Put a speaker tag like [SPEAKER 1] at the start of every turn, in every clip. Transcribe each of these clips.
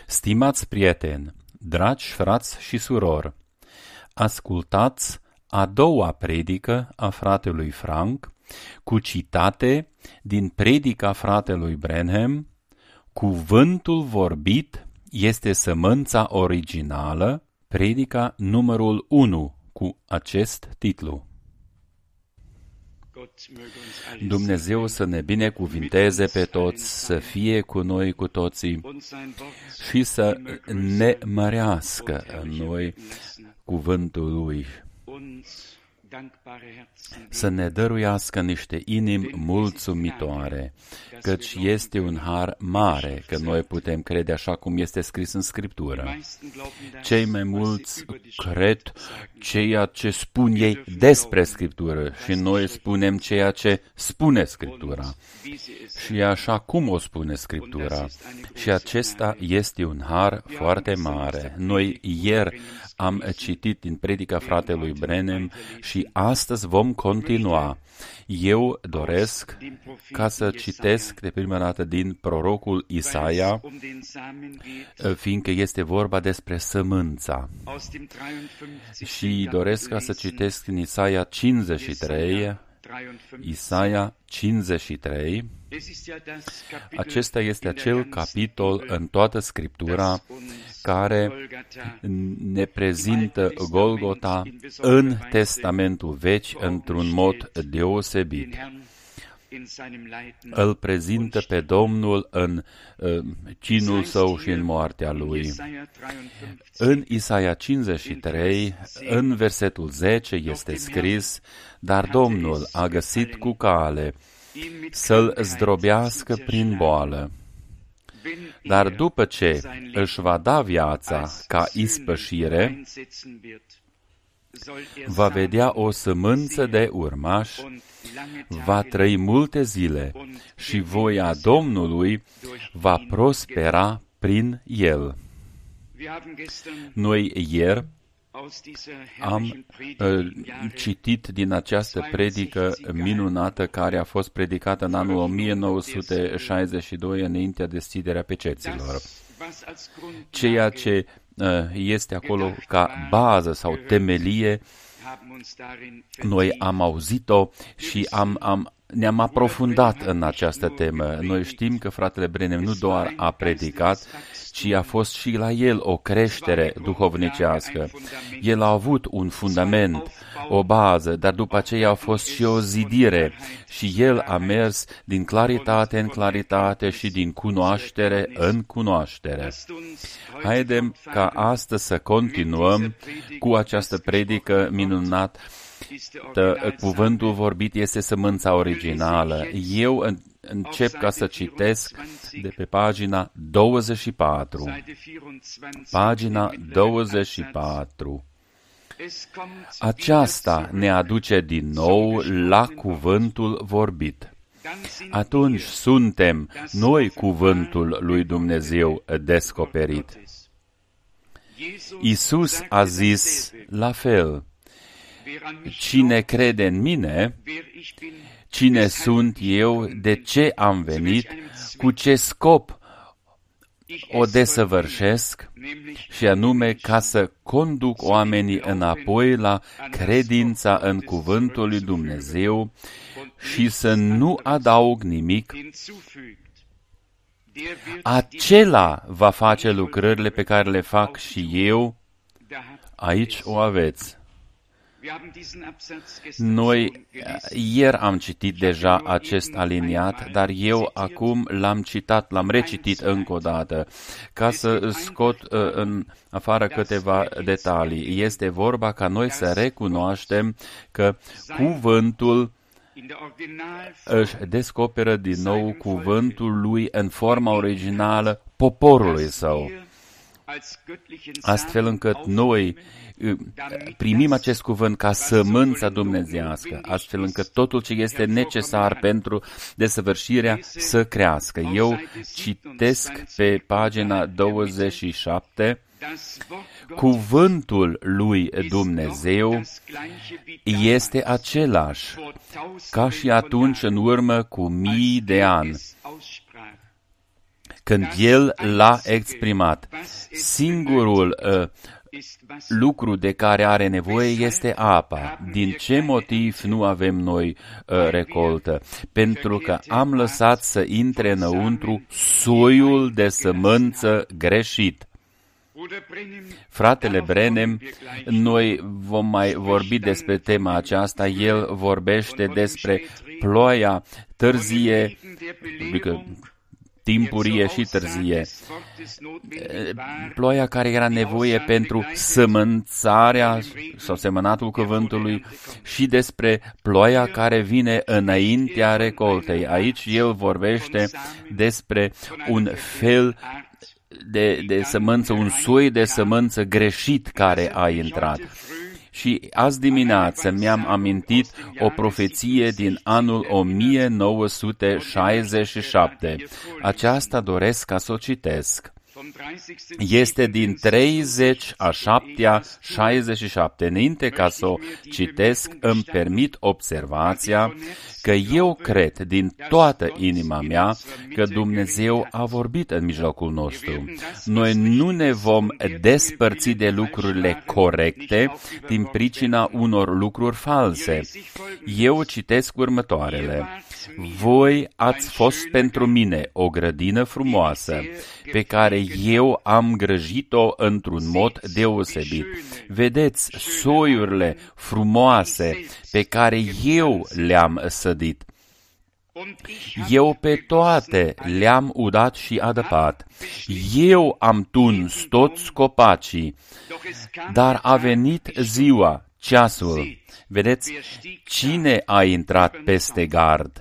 [SPEAKER 1] Stimați prieteni, dragi frați și surori, ascultați a doua predică a fratelui Frank, cu citate din predica fratelui Branham, Cuvântul vorbit este sămânța originală, predica numărul 1, cu acest titlu. Dumnezeu să ne binecuvinteze pe toți, să fie cu noi cu toții și să ne mărească în noi cuvântul Lui. Să ne dăruiască niște inimi mulțumitoare, căci este un har mare că noi putem crede așa cum este scris în Scriptură. Cei mai mulți cred ceea ce spun ei despre Scriptură și noi spunem ceea ce spune Scriptura. Și e așa cum o spune Scriptura. Și acesta este un har foarte mare. Noi ieri am citit din predica fratelui Branham și astăzi vom continua. Eu doresc ca să citesc de prima dată din prorocul Isaia, fiindcă este vorba despre sămânța. Și doresc ca să citesc din Isaia 53, Isaia 53, acesta este acel capitol în toată Scriptura care ne prezintă Golgota în Testamentul Vechi într-un mod deosebit. Îl prezintă pe Domnul în chinul său și în moartea lui. În Isaia 53, în versetul 10 este scris: Dar Domnul a găsit cu cale să-l zdrobească prin boală. Dar după ce își va da viața ca ispășire, va vedea o sămânță de urmaș, va trăi multe zile și voia Domnului va prospera prin el. Noi ieri am citit din această predică minunată care a fost predicată în anul 1962 înaintea deschiderea peceților. Ceea ce este acolo ca bază sau temelie, noi am auzit-o și ne-am aprofundat în această temă. Noi știm că fratele Branham nu doar a predicat, ci a fost și la el o creștere duhovnicească. El a avut un fundament, o bază, dar după aceea a fost și o zidire și el a mers din claritate în claritate și din cunoaștere în cunoaștere. Haidem ca astăzi să continuăm cu această predică minunată. Cuvântul vorbit este sămânța originală. Eu încep ca să citesc de pe pagina 24. Pagina 24. Aceasta ne aduce din nou la cuvântul vorbit. Atunci suntem noi cuvântul lui Dumnezeu descoperit. Iisus a zis la fel: Cine crede în mine, cine sunt eu, de ce am venit, cu ce scop o desăvârșesc, și anume ca să conduc oamenii înapoi la credința în cuvântul lui Dumnezeu și să nu adaug nimic. Acela va face lucrările pe care le fac și eu. Aici o aveți. Noi ieri am citit deja acest aliniat, dar eu acum l-am recitit încă o dată, ca să scot în afară câteva detalii. Este vorba ca noi să recunoaștem că cuvântul își descoperă din nou cuvântul lui în forma originală poporului său, astfel încât noi primim acest cuvânt ca sămânța dumnezeiască, astfel încât totul ce este necesar pentru desăvârșirea să crească. Eu citesc pe pagina 27, cuvântul lui Dumnezeu este același ca și atunci în urmă cu mii de ani, când El l-a exprimat. Singurul lucru de care are nevoie este apa. Din ce motiv nu avem noi recoltă? Pentru că am lăsat să intre înăuntru soiul de sămânță greșit. Fratele Brenem, noi vom mai vorbi despre tema aceasta, el vorbește despre ploaia târzie, adică timpurie și târzie, ploaia care era nevoie pentru sămânțarea sau semănatul cuvântului și despre ploaia care vine înaintea recoltei. Aici el vorbește despre un fel de sămânță, un soi de sămânță greșit care a intrat. Și azi dimineață mi-am amintit o profeție din anul 1967. Aceasta doresc ca să o citesc. Este din 30/7/67. Înainte ca să o citesc, îmi permit observația că eu cred din toată inima mea că Dumnezeu a vorbit în mijlocul nostru. Noi nu ne vom despărți de lucrurile corecte din pricina unor lucruri false. Eu citesc următoarele. Voi ați fost pentru mine o grădină frumoasă, pe care eu am grăjit-o într-un mod deosebit. Vedeți soiurile frumoase pe care eu le-am sădit. Eu pe toate le-am udat și adăpat. Eu am tuns toți copacii, dar a venit ziua, ceasul. Vedeți, cine a intrat peste gard?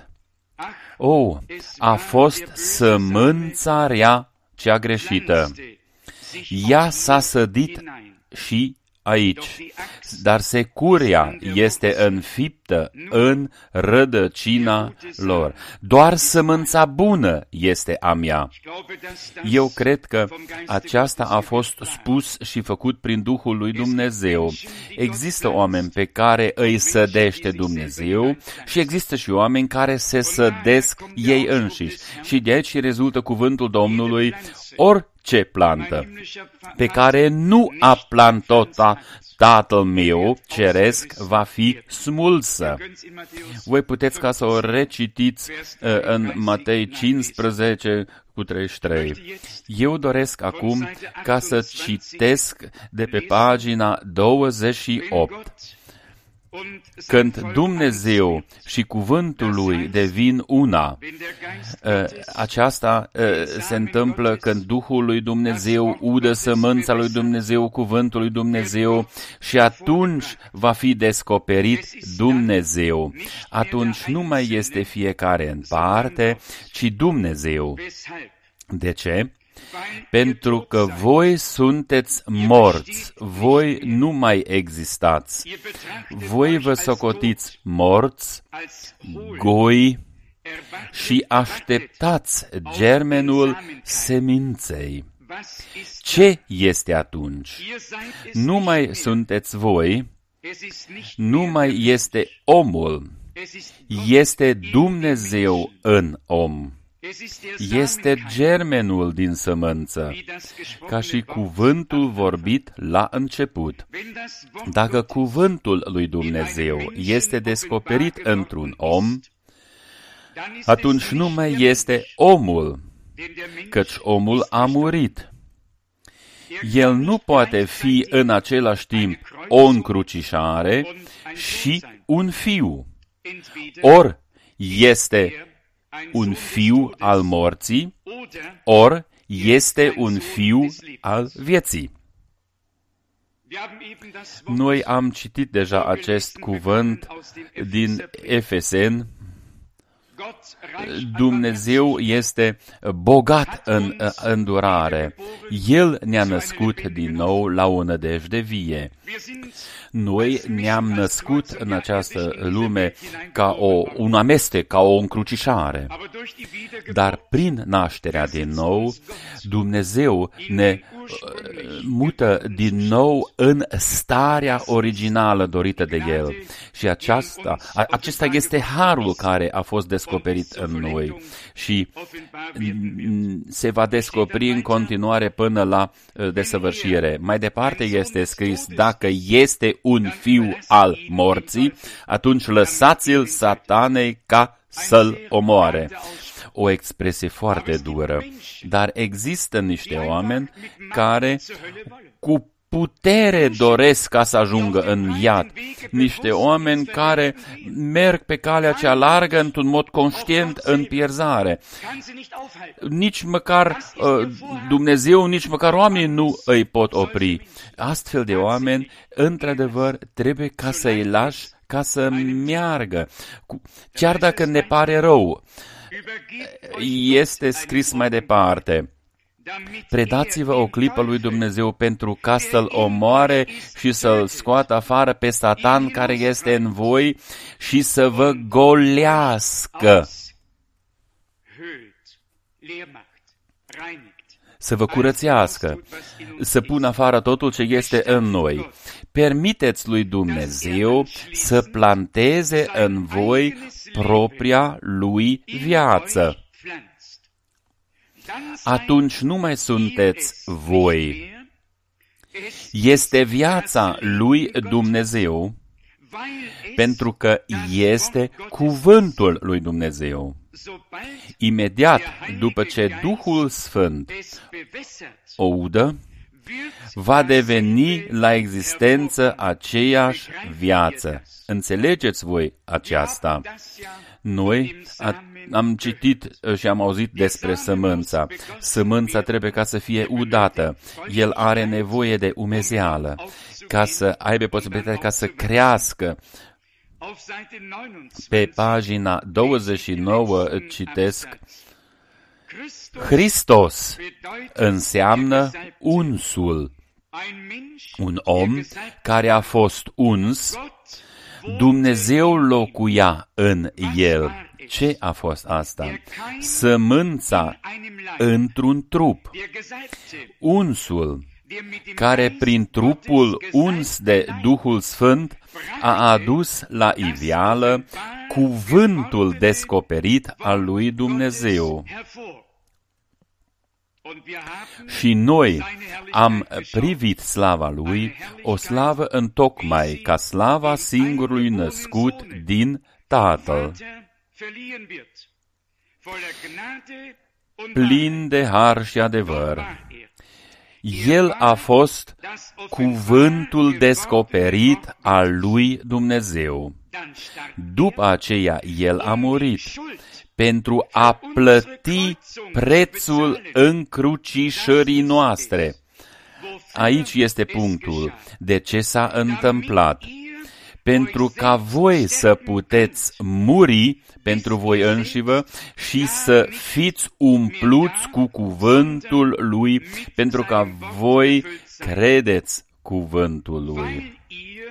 [SPEAKER 1] A fost sămânța rea cea greșită. Ea s-a sădit și aici, dar securia este înfiptă în rădăcina lor. Doar sămânța bună este a mea. Eu cred că aceasta a fost spus și făcut prin Duhul lui Dumnezeu. Există oameni pe care îi sădește Dumnezeu și există și oameni care se sădesc ei înșiși. Și de aici rezultă cuvântul Domnului, orice plantă pe care nu a plantat Tatăl meu ceresc va fi smulsă. Voi puteți ca să o recitiți în Matei 15:33. Eu doresc acum ca să citesc de pe pagina 28. Când Dumnezeu și cuvântul lui devin una, aceasta se întâmplă când Duhul lui Dumnezeu udă sămânța lui Dumnezeu, cuvântul lui Dumnezeu, și atunci va fi descoperit Dumnezeu. Atunci nu mai este fiecare în parte, ci Dumnezeu. De ce? Pentru că voi sunteți morți, voi nu mai existați. Voi vă socotiți morți, goi, și așteptați germenul seminței. Ce este atunci? Nu mai sunteți voi, nu mai este omul, este Dumnezeu în om. Este germenul din sămânță, ca și cuvântul vorbit la început. Dacă cuvântul lui Dumnezeu este descoperit într-un om, atunci nu mai este omul, căci omul a murit. El nu poate fi în același timp o încrucișare și un fiu. Ori este un fiu al morții, ori este un fiu al vieții. Noi am citit deja acest cuvânt din Efeseni. Dumnezeu este bogat în îndurare. El ne-a născut din nou la o nădejde vie. Noi ne-am născut în această lume ca un amestec, ca o încrucișare. Dar prin nașterea din nou, Dumnezeu ne mută din nou în starea originală dorită de El. Și acesta este harul care a fost descoperit în noi și se va descoperi în continuare până la desăvârșire. Mai departe este scris: dacă este un fiu al morții, atunci lăsați-l Satanei ca să-l omoare. O expresie foarte dură, dar există niște oameni care cu putere doresc ca să ajungă în iad. Niște oameni care merg pe calea cea largă într-un mod conștient în pierzare. Nici măcar Dumnezeu, nici măcar oamenii nu îi pot opri. Astfel de oameni, într-adevăr, trebuie ca să îi lași ca să meargă, chiar dacă ne pare rău. Este scris mai departe: predați-vă o clipă lui Dumnezeu pentru ca să-l omoare și să-l scoată afară pe Satan care este în voi și să vă golească, să vă curățească, să pună afară totul ce este în noi. Permiteți lui Dumnezeu să planteze în voi propria lui viață. Atunci nu mai sunteți voi. Este viața lui Dumnezeu, pentru că este cuvântul lui Dumnezeu. Imediat după ce Duhul Sfânt o udă, va deveni la existență aceeași viață. Înțelegeți voi aceasta? Noi am citit și am auzit despre sămânța. Sămânța trebuie ca să fie udată. El are nevoie de umezeală ca să aibă posibilitatea ca să crească. Pe pagina 29 citesc: Hristos înseamnă unsul. Un om care a fost uns, Dumnezeu locuia în el. Ce a fost asta? Sămânța într-un trup. Unsul, care prin trupul uns de Duhul Sfânt a adus la iveală cuvântul descoperit al lui Dumnezeu. Și noi am privit slava Lui, o slavă întocmai ca slava singurului născut din Tatăl, plin de har și adevăr. El a fost cuvântul descoperit al lui Dumnezeu. După aceea, El a murit pentru a plăti prețul încrucișării noastre. Aici este punctul. De ce s-a întâmplat? Pentru ca voi să puteți muri pentru voi înșivă și să fiți umpluți cu cuvântul Lui, pentru ca voi credeți cuvântul Lui.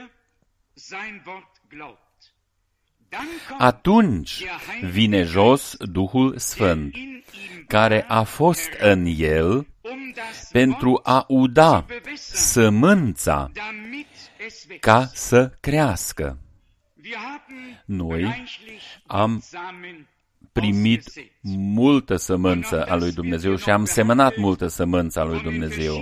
[SPEAKER 1] Atunci vine jos Duhul Sfânt, care a fost în El pentru a uda sămânța ca să crească. Noi am primit multă sămânță a lui Dumnezeu și am semănat multă sămânță a lui Dumnezeu.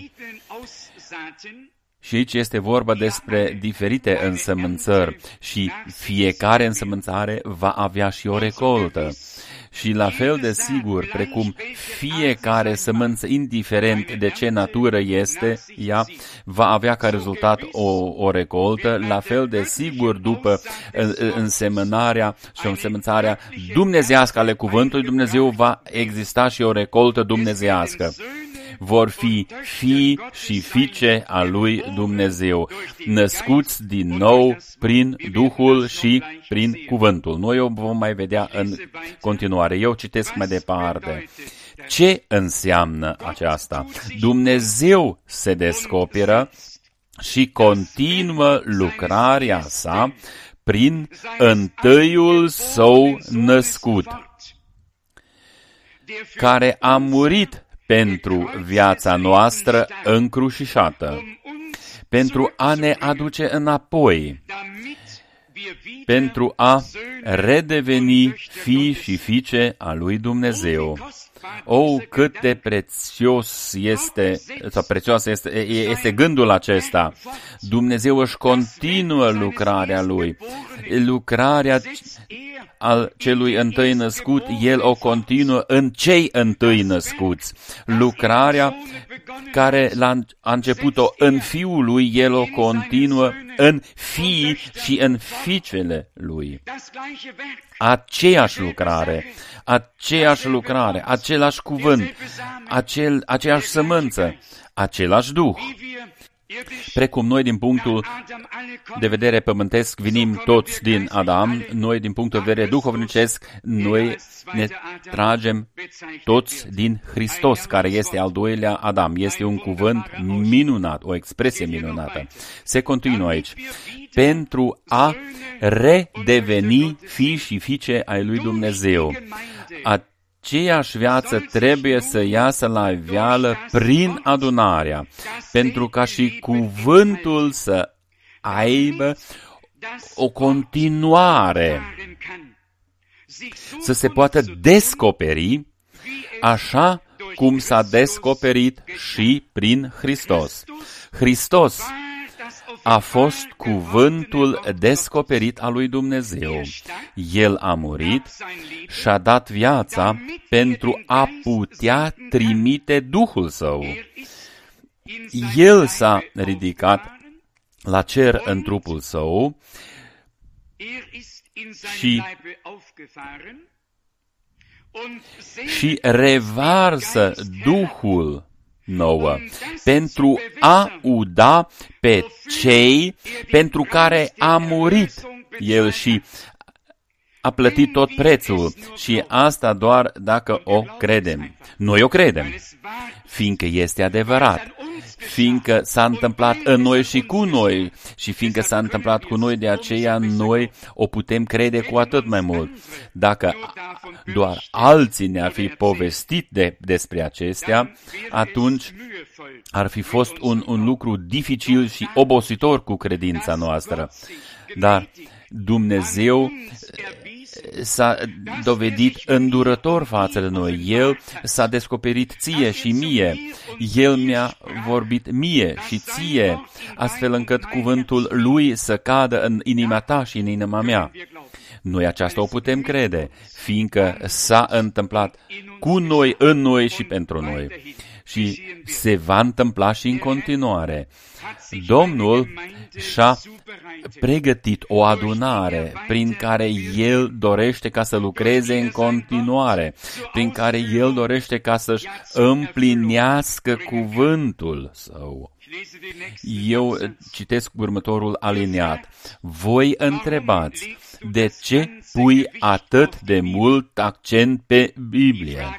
[SPEAKER 1] Și aici este vorba despre diferite însămânțări și fiecare însămânțare va avea și o recoltă. Și la fel de sigur, precum fiecare sămânță, indiferent de ce natură este ea, va avea ca rezultat o recoltă, la fel de sigur după însemănarea și însemânțarea dumnezeiască ale cuvântului Dumnezeu va exista și o recoltă dumnezeiască. Vor fi fii și fiice a lui Dumnezeu, născuți din nou prin Duhul și prin cuvântul. Noi o vom mai vedea în continuare. Eu citesc mai departe. Ce înseamnă aceasta? Dumnezeu se descoperă și continuă lucrarea sa prin întâiul său născut, care a murit pentru viața noastră încrucișată, pentru a ne aduce înapoi, pentru a redeveni fii și fiice a lui Dumnezeu. Oh, cât de prețios este, sau prețios este gândul acesta. Dumnezeu își continuă lucrarea Lui. Lucrarea al celui întâi născut, El o continuă în cei întâi născuți. Lucrarea care a început-o în Fiul Lui, El o continuă în fiii și în fiicele Lui. Aceeași lucrare, același cuvânt, aceeași sămânță, același Duh. Precum noi din punctul de vedere pământesc venim toți din Adam, noi din punctul de vedere duhovnicesc, noi ne tragem toți din Hristos, care este al doilea Adam. Este un cuvânt minunat, o expresie minunată. Se continuă aici. Pentru a redeveni fii și fiice ai lui Dumnezeu. Aceeași viață trebuie să iasă la iveală prin adunarea, pentru ca și cuvântul să aibă o continuare, să se poată descoperi așa cum s-a descoperit și prin Hristos. Hristos a fost cuvântul descoperit al lui Dumnezeu. El a murit și a dat viața pentru a putea trimite Duhul Său. El s-a ridicat la cer în trupul Său și revarsă Duhul nouă, pentru a uda pe cei pentru care a murit El și a plătit tot prețul. Și asta doar dacă o credem. Noi o credem, fiindcă este adevărat, fiindcă s-a întâmplat în noi și cu noi, și fiindcă s-a întâmplat cu noi, de aceea noi o putem crede cu atât mai mult. Dacă doar alții ne-ar fi povestit despre acestea, atunci ar fi fost un lucru dificil și obositor cu credința noastră. Dar Dumnezeu s-a dovedit îndurător față de noi. El s-a descoperit ție și mie. El mi-a vorbit mie și ție, astfel încât cuvântul Lui să cadă în inima ta și în inima mea. Noi aceasta o putem crede, fiindcă s-a întâmplat cu noi, în noi și pentru noi. Și se va întâmpla și în continuare. Domnul și-a pregătit o adunare prin care El dorește ca să lucreze în continuare, prin care El dorește ca să-și împlinească cuvântul Său. Eu citesc următorul alineat. Voi întrebați, de ce pui atât de mult accent pe Biblie?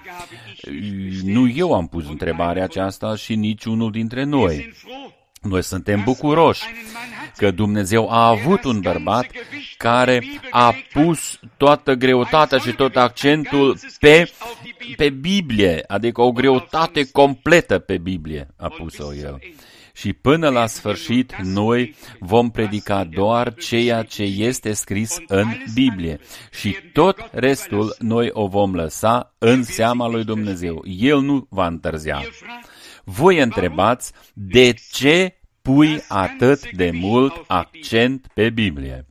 [SPEAKER 1] Nu eu am pus întrebarea aceasta și niciunul dintre noi. Noi suntem bucuroși că Dumnezeu a avut un bărbat care a pus toată greutatea și tot accentul pe Biblie, adică o greutate completă pe Biblie a pus-o El. Și până la sfârșit, noi vom predica doar ceea ce este scris în Biblie. Și tot restul noi o vom lăsa în seama lui Dumnezeu. El nu va întârzia. Voi întrebați, de ce pui atât de mult accent pe Biblie?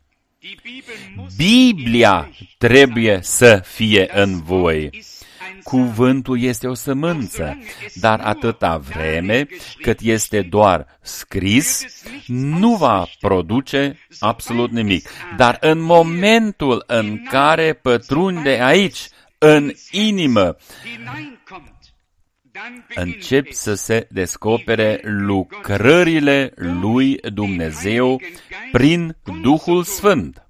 [SPEAKER 1] Biblia trebuie să fie în voi. Cuvântul este o sămânță, dar atâta vreme cât este doar scris, nu va produce absolut nimic. Dar în momentul în care pătrunde aici, în inimă, încep să se descopere lucrările lui Dumnezeu prin Duhul Sfânt.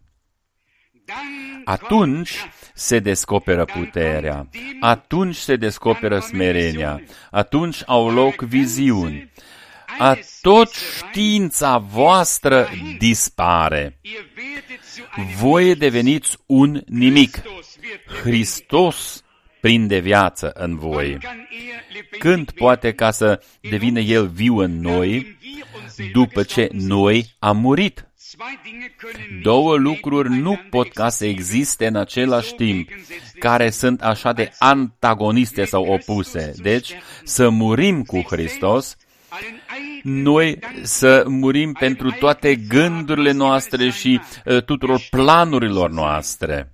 [SPEAKER 1] Atunci se descoperă puterea, atunci se descoperă smerenia, atunci au loc viziuni. Tot știința voastră dispare. Voi deveniți un nimic. Hristos prinde viață în voi? Când poate ca să devină El viu în noi după ce noi am murit? Două lucruri nu pot ca să existe în același timp, care sunt așa de antagoniste sau opuse. Deci, să murim cu Hristos, noi să murim pentru toate gândurile noastre și tuturor planurilor noastre,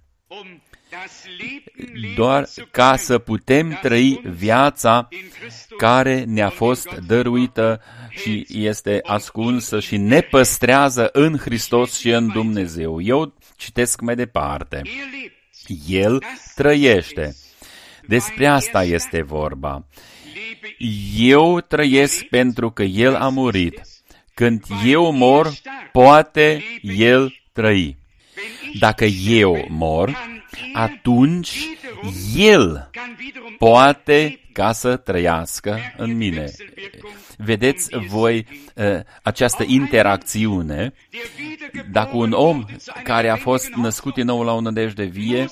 [SPEAKER 1] doar ca să putem trăi viața care ne-a fost dăruită și este ascunsă și ne păstrează în Hristos și în Dumnezeu. Eu citesc mai departe. El trăiește. Despre asta este vorba. Eu trăiesc pentru că El a murit. Când eu mor, poate El trăi. Dacă eu mor, atunci El poate ca să trăiască în mine. Vedeți voi această interacțiune? Dacă un om care a fost născut din nou la o nădejde vie,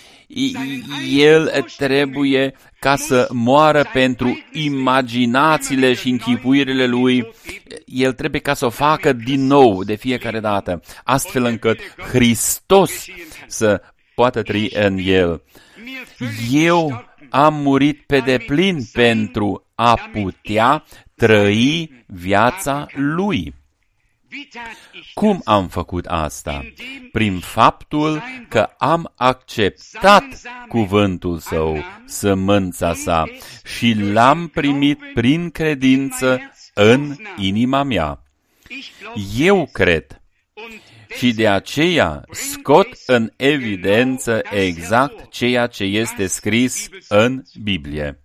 [SPEAKER 1] el trebuie ca să moară pentru imaginațiile și închipuirile lui, el trebuie ca să o facă din nou de fiecare dată, astfel încât Hristos să poată trăi în el. Eu am murit pe deplin pentru a putea trăi viața lui. Cum am făcut asta? Prin faptul că am acceptat cuvântul Său, sămânța sa, și l-am primit prin credință în inima mea. Eu cred și de aceea scot în evidență exact ceea ce este scris în Biblie.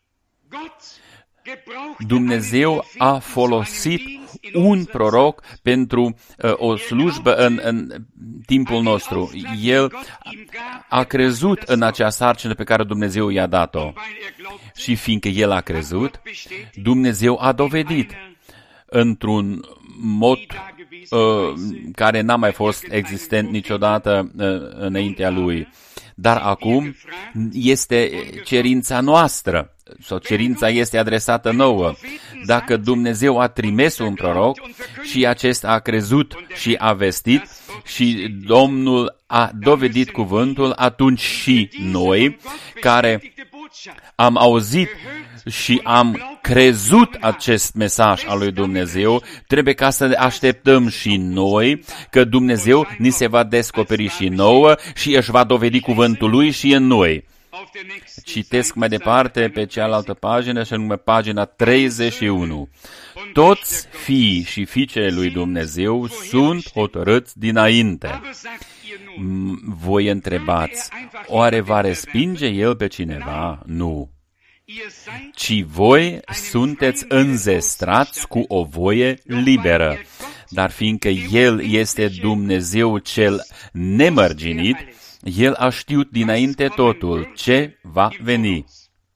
[SPEAKER 1] Dumnezeu a folosit un proroc pentru o slujbă în timpul nostru. El a crezut în acea sarcină pe care Dumnezeu i-a dat-o. Și fiindcă el a crezut, Dumnezeu a dovedit într-un mod care n-a mai fost existent niciodată înaintea lui. Dar acum este cerința noastră, sau cerința este adresată nouă. Dacă Dumnezeu a trimis un proroc și acesta a crezut și a vestit și Domnul a dovedit cuvântul, atunci și noi, care am auzit și am crezut acest mesaj al lui Dumnezeu, trebuie ca să așteptăm și noi că Dumnezeu ni se va descoperi și nouă și își va dovedi cuvântul lui și în noi. Citesc mai departe pe cealaltă pagină, și anume pagina 31. Toți fiii și fiicele lui Dumnezeu sunt hotărâți dinainte. Voi întrebați, oare va respinge El pe cineva? Nu. Ci voi sunteți înzestrați cu o voie liberă. Dar fiindcă El este Dumnezeu cel nemărginit, El a știut dinainte totul ce va veni.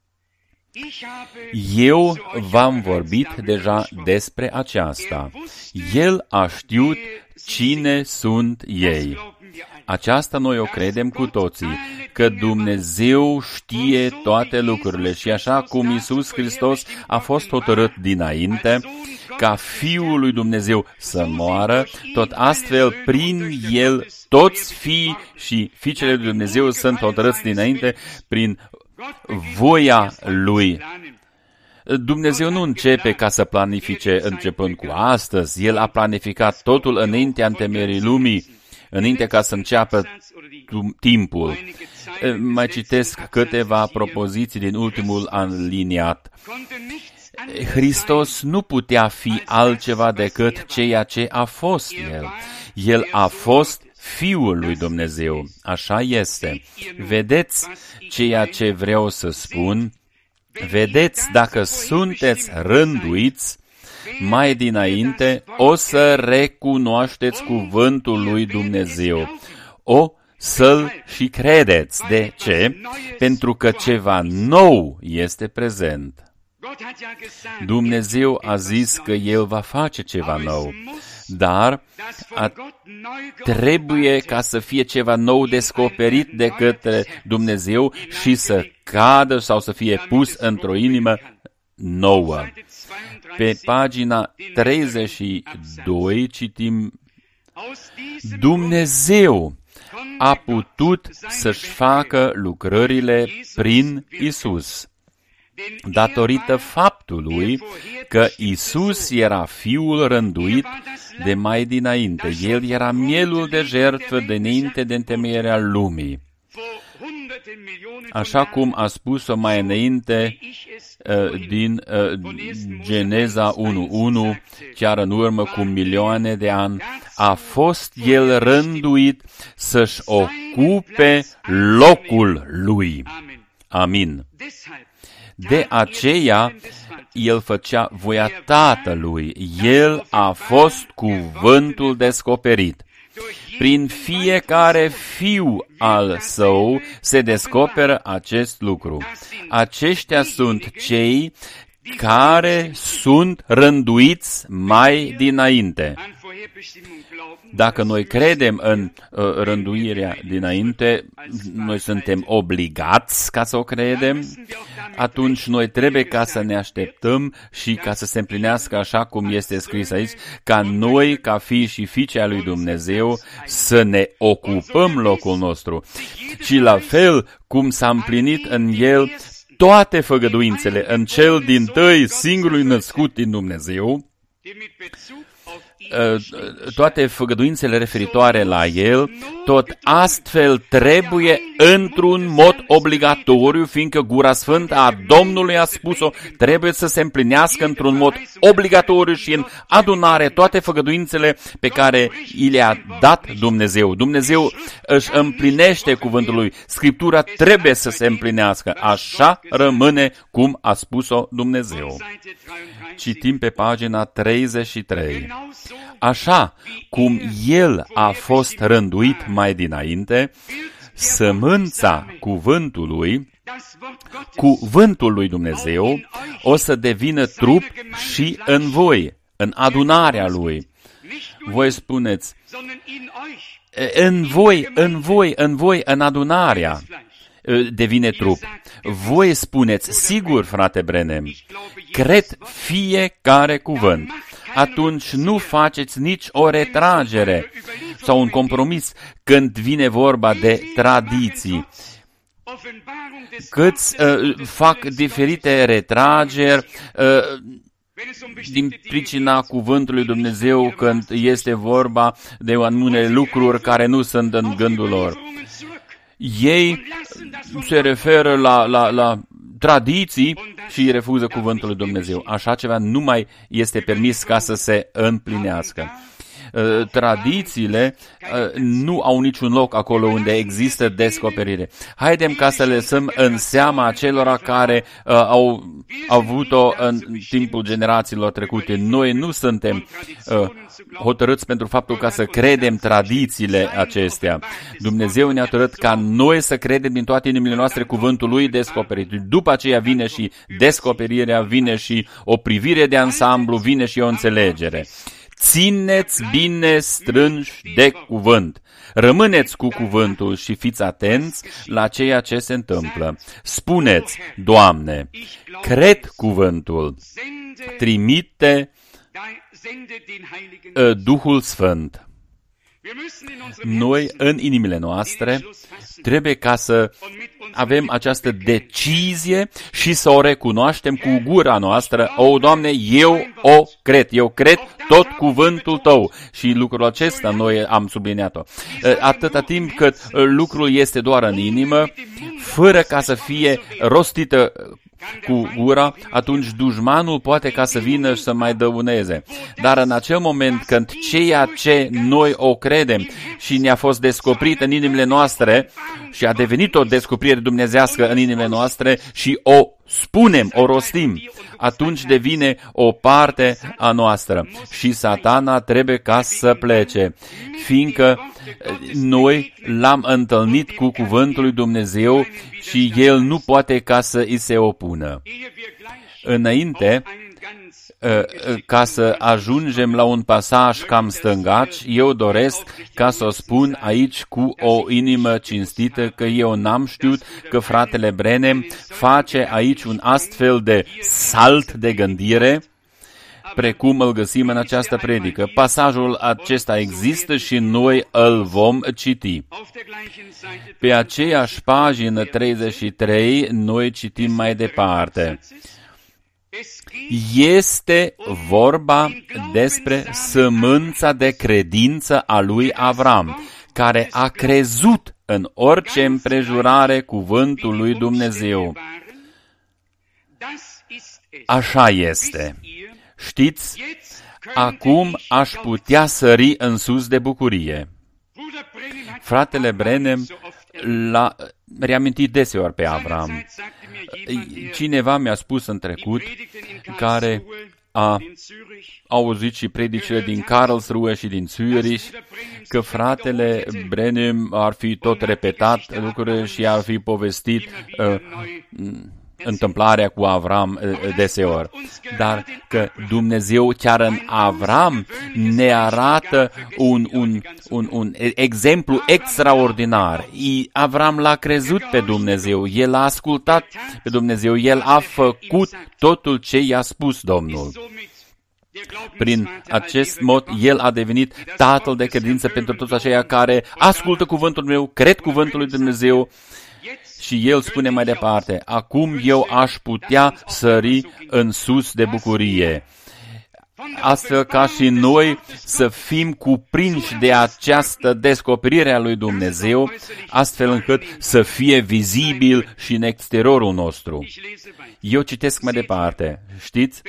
[SPEAKER 1] Eu v-am vorbit deja despre aceasta. El a știut cine sunt ei. Aceasta noi o credem cu toții, că Dumnezeu știe toate lucrurile și așa cum Iisus Hristos a fost hotărât dinainte ca Fiul lui Dumnezeu să moară, tot astfel prin El toți fiii și fiicele lui Dumnezeu sunt hotărâți dinainte prin voia Lui. Dumnezeu nu începe ca să planifice începând cu astăzi. El a planificat totul înaintea întemeierii lumii, înainte ca să înceapă timpul. Mai citesc câteva propoziții din ultimul aliniat. Hristos nu putea fi altceva decât ceea ce a fost El. El a fost Fiul lui Dumnezeu. Așa este. Vedeți ceea ce vreau să spun? Vedeți, dacă sunteți rânduiți, mai dinainte o să recunoașteți cuvântul lui Dumnezeu. Să-l și credeți. De ce? Pentru că ceva nou este prezent. Dumnezeu a zis că El va face ceva nou, dar trebuie ca să fie ceva nou descoperit de către Dumnezeu și să cadă sau să fie pus într-o inimă nouă. Pe pagina 32 citim: Dumnezeu a putut să-și facă lucrările prin Isus, datorită faptului că Isus era Fiul rânduit de mai dinainte. El era mielul de jertfă de înainte de întemeierea lumii. Așa cum a spus-o mai înainte din Geneza 1:1, chiar în urmă cu milioane de ani, a fost El rânduit să-și ocupe locul Lui. Amin. De aceea, El făcea voia Tatălui. El a fost cuvântul descoperit. Prin fiecare fiu al Său se descoperă acest lucru. Aceștia sunt cei care sunt rânduiți mai dinainte. Dacă noi credem în rânduirea dinainte, noi suntem obligați ca să o credem, atunci noi trebuie ca să ne așteptăm și ca să se împlinească așa cum este scris aici, ca noi, ca fii și fiice a lui Dumnezeu, să ne ocupăm locul nostru. Și la fel cum s-a împlinit în El toate făgăduințele în cel dintâi singurului născut din Dumnezeu, toate făgăduințele referitoare la El, tot astfel trebuie într-un mod obligatoriu, fiindcă Gura Sfântă a Domnului a spus-o, trebuie să se împlinească într-un mod obligatoriu și în adunare toate făgăduințele pe care i le-a dat Dumnezeu. Dumnezeu își împlinește cuvântul Lui. Scriptura trebuie să se împlinească. Așa rămâne cum a spus-o Dumnezeu. Citim pe pagina 33. Așa cum El a fost rânduit mai dinainte, sămânța cuvântului, cuvântul lui Dumnezeu, o să devină trup și în voi, în adunarea Lui. Voi spuneți, în voi, în adunarea devine trup. Voi spuneți, sigur, frate Brenem, cred fiecare cuvânt. Atunci nu faceți nici o retragere sau un compromis când vine vorba de tradiții. Câți fac diferite retrageri din pricina cuvântului Dumnezeu când este vorba de anumite lucruri care nu sunt în gândul lor. Ei se referă la tradiții și refuză cuvântul lui Dumnezeu. Așa ceva nu mai este permis ca să se împlinească. Tradițiile nu au niciun loc acolo unde există descoperire. Haidem ca să lăsăm în seama acelora care au avut-o în timpul generațiilor trecute. Noi nu suntem hotărâți pentru faptul ca să credem tradițiile acestea. Dumnezeu ne-a hotărât ca noi să credem din toate inimile noastre cuvântul Lui descoperit. După aceea vine și descoperirea, vine și o privire de ansamblu, vine și o înțelegere. Țineți bine strânși de cuvânt. Rămâneți cu cuvântul și fiți atenți la ceea ce se întâmplă. Spuneți, Doamne, cred cuvântul, trimite Duhul Sfânt. Noi, în inimile noastre, trebuie ca să avem această decizie și să o recunoaștem cu gura noastră. O, Doamne, eu o cred. Eu cred tot cuvântul Tău. Și lucrul acesta noi am subliniat-o. Atâta timp cât lucrul este doar în inimă, fără ca să fie rostită cu gura, atunci dușmanul poate ca să vină și să mai dăuneze. Dar în acel moment când ceea ce noi o credem și ne-a fost descoperit în inimile noastre și a devenit o descoperire dumnezească în inimile noastre și o spunem, o rostim, atunci devine o parte a noastră și Satana trebuie ca să plece, fiindcă noi l-am întâlnit cu cuvântul lui Dumnezeu și el nu poate ca să îi se opună. Înainte ca să ajungem la un pasaj cam stângaci, eu doresc ca să o spun aici cu o inimă cinstită că eu n-am știut că fratele Branham face aici un astfel de salt de gândire, precum îl găsim în această predică. Pasajul acesta există și noi îl vom citi. Pe aceeași pagină 33, noi citim mai departe. Este vorba despre sămânța de credință a lui Avram, care a crezut în orice împrejurare cuvântul lui Dumnezeu. Așa este. Știți, acum aș putea sări în sus de bucurie. Fratele Branham l-a reamintit deseori pe Avram. Cineva mi-a spus în trecut, care a auzit și predicile din Karlsruhe și din Zürich, că fratele Branham ar fi tot repetat lucrurile și ar fi povestit întâmplarea cu Avram deseori. Dar că Dumnezeu chiar în Avram ne arată un exemplu extraordinar. Avram l-a crezut pe Dumnezeu, el a ascultat pe Dumnezeu, el a făcut totul ce i-a spus Domnul. Prin acest mod, el a devenit tatăl de credință pentru toți aceia care ascultă cuvântul meu, cred cuvântul lui Dumnezeu. Și el spune mai departe, acum eu aș putea sări în sus de bucurie. Astfel ca și noi să fim cuprinși de această descoperire a lui Dumnezeu, astfel încât să fie vizibil și în exteriorul nostru. Eu citesc mai departe, știți?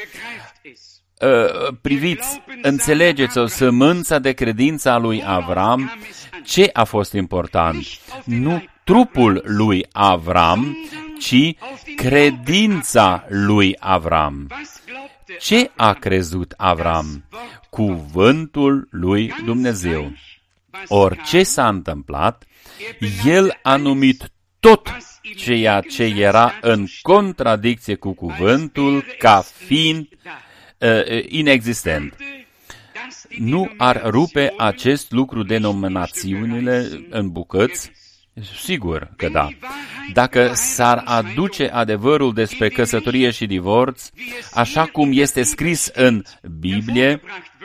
[SPEAKER 1] Priviți, înțelegeți o sămânța de credință a lui Avram. Ce a fost important? Nu trupul lui Avram, ci credința lui Avram. Ce a crezut Avram? Cuvântul lui Dumnezeu. Orice s-a întâmplat, el a numit tot ceea ce era în contradicție cu cuvântul ca fiind inexistent. Nu ar rupe acest lucru denominațiunile în bucăți? Sigur că da. Dacă s-ar aduce adevărul despre căsătorie și divorț, așa cum este scris în Biblie,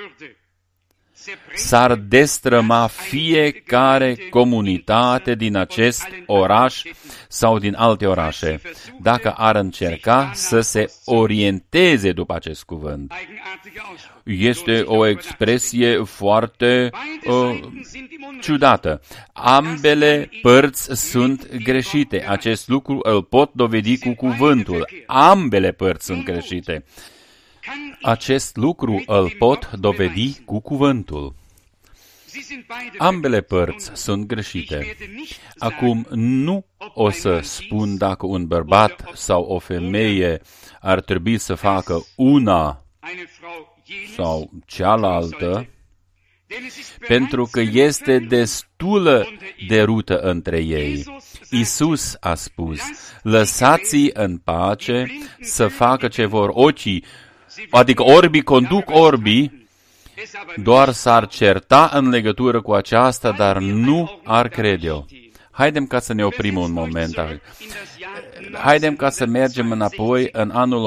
[SPEAKER 1] s-ar destrăma fiecare comunitate din acest oraș sau din alte orașe, dacă ar încerca să se orienteze după acest cuvânt. Este o expresie foarte ciudată. Ambele părți sunt greșite. Acest lucru îl pot dovedi cu cuvântul. Ambele părți sunt greșite. Acest lucru îl pot dovedi cu cuvântul. Ambele părți sunt greșite. Acum nu o să spun dacă un bărbat sau o femeie ar trebui să facă una sau cealaltă, pentru că este destulă de rută între ei. Iisus a spus, lăsați-i în pace să facă ce vor ochii, adică orbii conduc orbii, doar s-ar certa în legătură cu aceasta, dar nu ar crede-o. Haidem ca să ne oprim un moment. Haidem ca să mergem înapoi în anul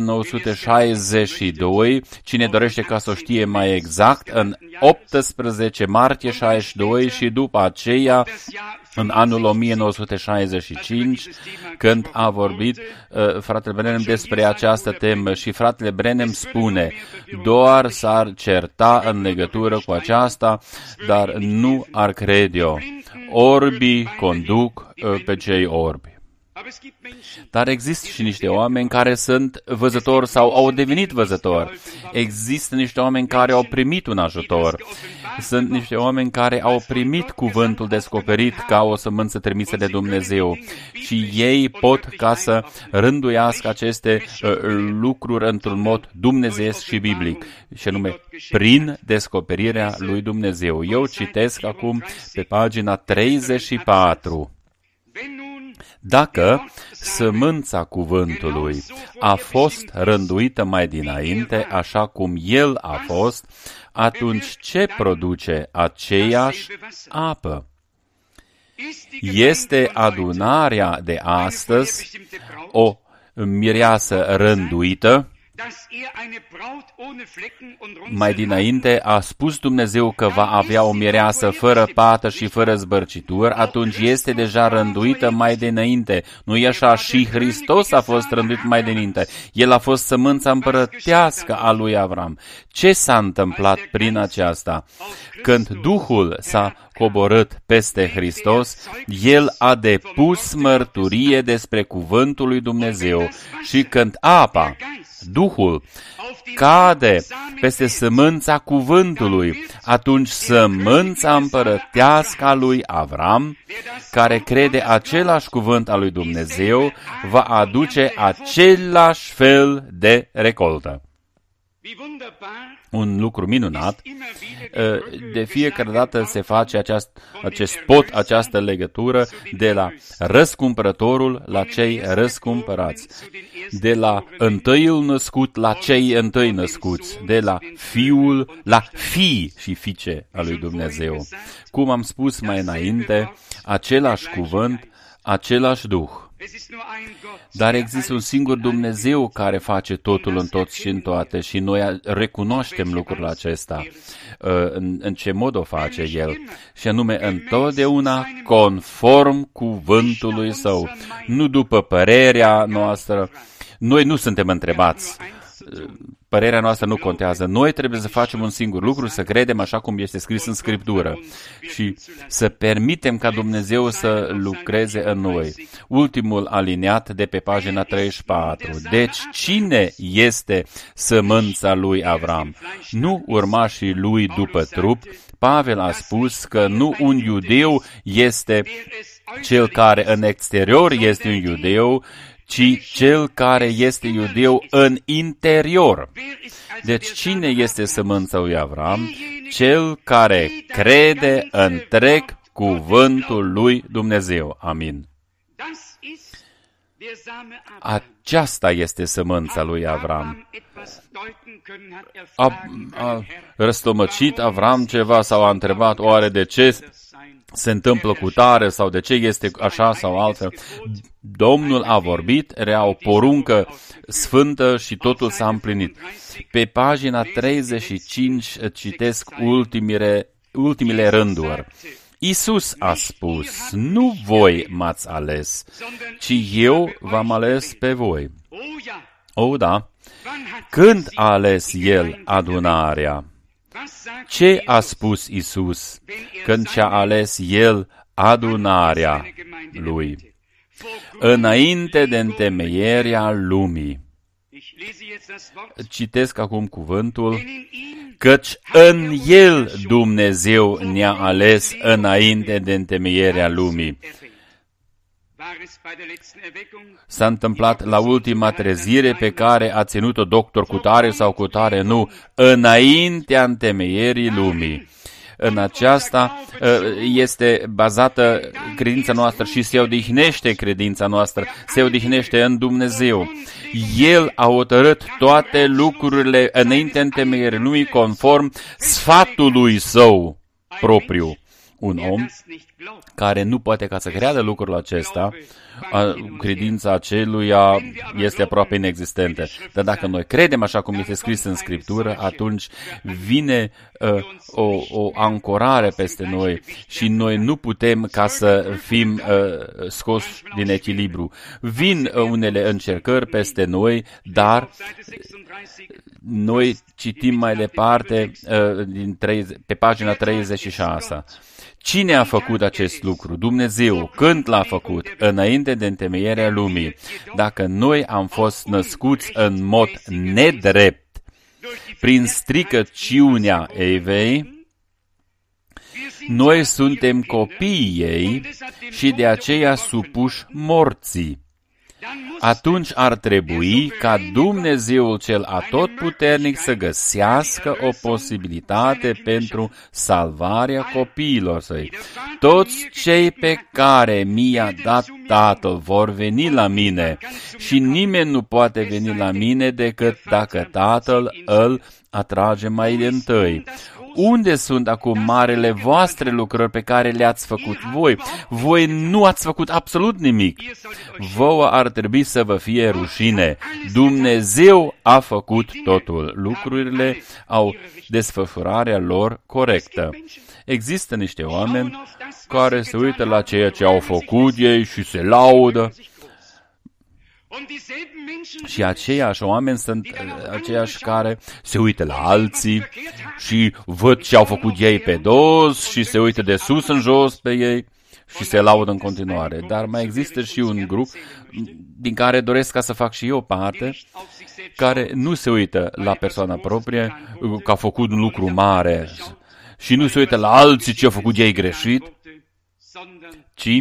[SPEAKER 1] 1962. Cine dorește ca să o știe mai exact, în 18 martie 62 și după aceea, în anul 1965, când a vorbit fratele Branham despre această temă și fratele Branham spune, doar s-ar certa în legătură cu aceasta, dar nu ar crede-o. Orbii conduc pe cei orbi. Dar există și niște oameni care sunt văzători sau au devenit văzători. Există niște oameni care au primit un ajutor. Sunt niște oameni care au primit cuvântul descoperit ca o sămânță trimisă de Dumnezeu. Și ei pot ca să rânduiască aceste lucruri într-un mod dumnezeiesc și biblic. Și anume, prin descoperirea lui Dumnezeu. Eu citesc acum pe pagina 34. Dacă sămânța cuvântului a fost rânduită mai dinainte, așa cum el a fost, atunci ce produce aceeași apă? Este adunarea de astăzi o mireasă rânduită? Mai dinainte a spus Dumnezeu că va avea o mireasă fără pată și fără zbărcitură, atunci este deja rânduită mai dinainte. Nu-i așa? Și Hristos a fost rânduit mai dinainte. El a fost sămânța împărătească a lui Avram. Ce s-a întâmplat prin aceasta? Când Duhul s-a coborât peste Hristos, El a depus mărturie despre cuvântul lui Dumnezeu și când apa, Duhul, cade peste sămânța cuvântului, atunci sămânța împărătească a lui Avram, care crede același cuvânt al lui Dumnezeu, va aduce același fel de recoltă. Un lucru minunat, de fiecare dată se face această legătură de la răscumpărătorul la cei răscumpărați, de la întâiul născut la cei întâi născuți, de la fiul la fii și fiice al lui Dumnezeu. Cum am spus mai înainte, același cuvânt, același Duh. Dar există un singur Dumnezeu care face totul în toți și în toate și noi recunoaștem lucrul acesta. În ce mod o face El? Și anume întotdeauna conform cuvântului Său, nu după părerea noastră. Noi nu suntem întrebați. Părerea noastră nu contează. Noi trebuie să facem un singur lucru, să credem așa cum este scris în Scriptură și să permitem ca Dumnezeu să lucreze în noi. Ultimul aliniat de pe pagina 34. Deci cine este sămânța lui Avram? Nu urmașii lui după trup. Pavel a spus că nu un iudeu este cel care în exterior este un iudeu, ci cel care este iudeu în interior. Deci cine este sămânța lui Avram? Cel care crede întreg cuvântul lui Dumnezeu. Amin. Aceasta este sămânța lui Avram. A răstămăcit Avram ceva sau a întrebat oare de ce se întâmplă cu tare sau de ce este așa sau altfel. Domnul a vorbit, era o poruncă sfântă și totul s-a împlinit. Pe pagina 35 citesc ultimile rânduri. Iisus a spus, nu voi m-ați ales, ci eu v-am ales pe voi. O, da. Când a ales El adunarea? Ce a spus Iisus când și-a ales El adunarea Lui? Înainte de întemeierea lumii. Citesc acum cuvântul, căci în El Dumnezeu ne-a ales înainte de întemeierea lumii. S-a întâmplat la ultima trezire pe care a ținut-o doctor cu tare sau cu tare, nu, înaintea întemeierii lumii. În aceasta este bazată credința noastră și se odihnește credința noastră, se odihnește în Dumnezeu. El a hotărât toate lucrurile înaintea întemeierii lumii conform sfatului Său propriu. Un om care nu poate ca să creadă lucrul acesta, credința aceluia este aproape inexistentă. Dar dacă noi credem așa cum este scris în Scriptură, atunci vine o ancorare peste noi și noi nu putem ca să fim scoși din echilibru. Vin unele încercări peste noi, dar noi citim mai departe pe pagina 36. Cine a făcut acest lucru? Dumnezeu. Când l-a făcut? Înainte de întemeierea lumii. Dacă noi am fost născuți în mod nedrept, prin stricăciunea Evei, noi suntem copiii ei și de aceea supuși morții. atunci ar trebui ca Dumnezeul cel Atotputernic să găsească o posibilitate pentru salvarea copiilor săi. Toți cei pe care mi-a dat Tatăl vor veni la mine și nimeni nu poate veni la mine decât dacă Tatăl îl atrage mai întâi. Unde sunt acum marele voastre lucrări pe care le-ați făcut voi? Voi nu ați făcut absolut nimic. Vouă ar trebui să vă fie rușine. Dumnezeu a făcut totul. Lucrurile au desfășurarea lor corectă. Există niște oameni care se uită la ceea ce au făcut ei și se laudă. Și aceiași oameni sunt aceiași care se uită la alții și văd ce au făcut ei pe dos și se uită de sus în jos pe ei și se laudă în continuare. Dar mai există și un grup din care doresc ca să fac și eu parte, care nu se uită la persoana proprie că a făcut un lucru mare și nu se uită la alții ce au făcut ei greșit, ci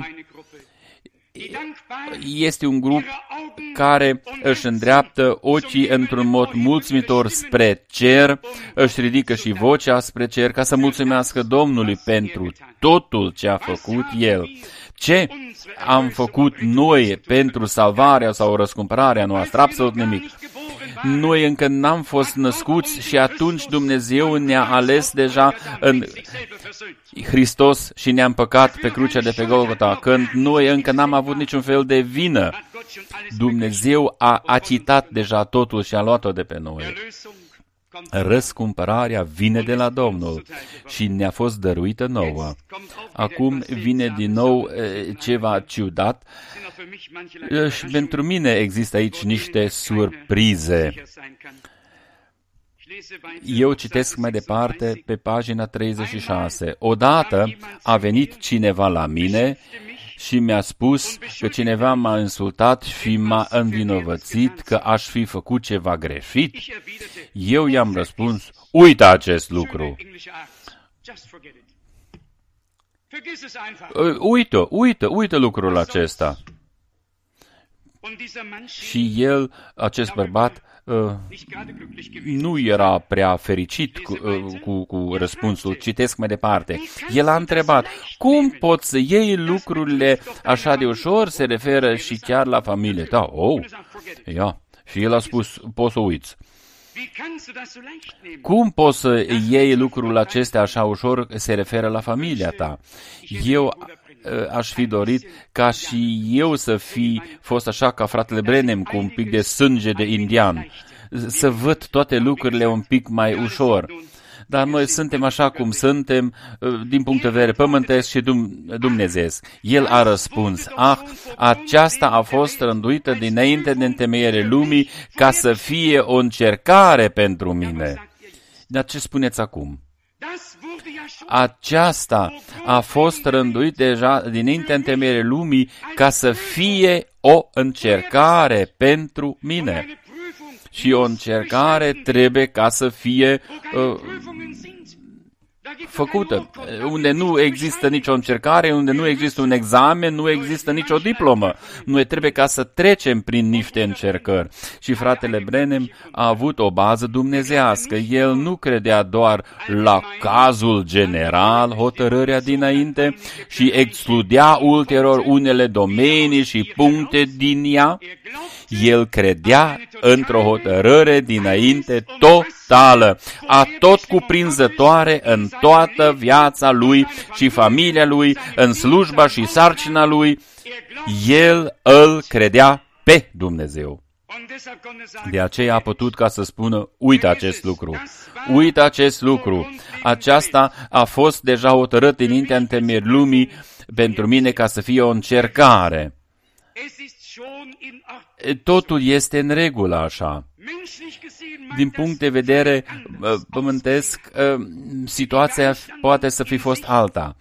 [SPEAKER 1] este un grup care își îndreaptă ochii într-un mod mulțumitor spre cer, își ridică și vocea spre cer ca să mulțumească Domnului pentru totul ce a făcut El. Ce am făcut noi pentru salvarea sau răscumpărarea noastră? Absolut nimic. Noi încă n-am fost născuți și atunci Dumnezeu ne-a ales deja în Hristos și ne-a împăcat pe crucea de pe Golgota, când noi încă n-am avut niciun fel de vină. Dumnezeu a achitat deja totul și a luat-o de pe noi. Răscumpărarea vine de la Domnul și ne-a fost dăruită nouă. Acum vine din nou ceva ciudat și pentru mine există aici niște surprize. Eu citesc mai departe pe pagina 36. Odată a venit cineva la mine și mi-a spus că cineva m-a insultat și m-a învinovățit că aș fi făcut ceva greșit. Eu i-am răspuns, uită acest lucru. Uită lucrul acesta. Și el, acest bărbat, nu era prea fericit cu răspunsul. Citesc mai departe. El a întrebat, cum poți să iei lucrurile așa de ușor, se referă și chiar la familie ta? Și el a spus, poți să uiți. Cum poți să iei lucrul acestea așa ușor, se referă la familia ta? Eu aș fi dorit ca și eu să fi fost așa ca fratele Branham, cu un pic de sânge de indian, să văd toate lucrurile un pic mai ușor. Dar noi suntem așa cum suntem, din punct de vedere pământesc și dumnezeiesc. El a răspuns, aceasta a fost rânduită dinainte de întemeierea lumii ca să fie o încercare pentru mine. Dar ce spuneți acum? Aceasta a fost rânduită deja dinainte întemeierea lumii ca să fie o încercare pentru mine. Și o încercare trebuie ca să fie făcută. Unde nu există nicio încercare, unde nu există un examen, nu există nicio diplomă. Noi trebuie ca să trecem prin niște încercări. Și fratele Branham a avut o bază dumnezească. El nu credea doar la cazul general, hotărârea dinainte, și excludea ulterior unele domenii și puncte din ea. El credea într-o hotărâre dinainte totală, atot cuprinzătoare în toată viața lui și familia lui, în slujba și sarcina lui. El îl credea pe Dumnezeu. De aceea a putut ca să spună, uită acest lucru, uită acest lucru. Aceasta a fost deja hotărât înaintea întemeierii lumii pentru mine ca să fie o încercare. Totul este în regulă așa. Din punct de vedere pământesc, situația poate să fi fost alta.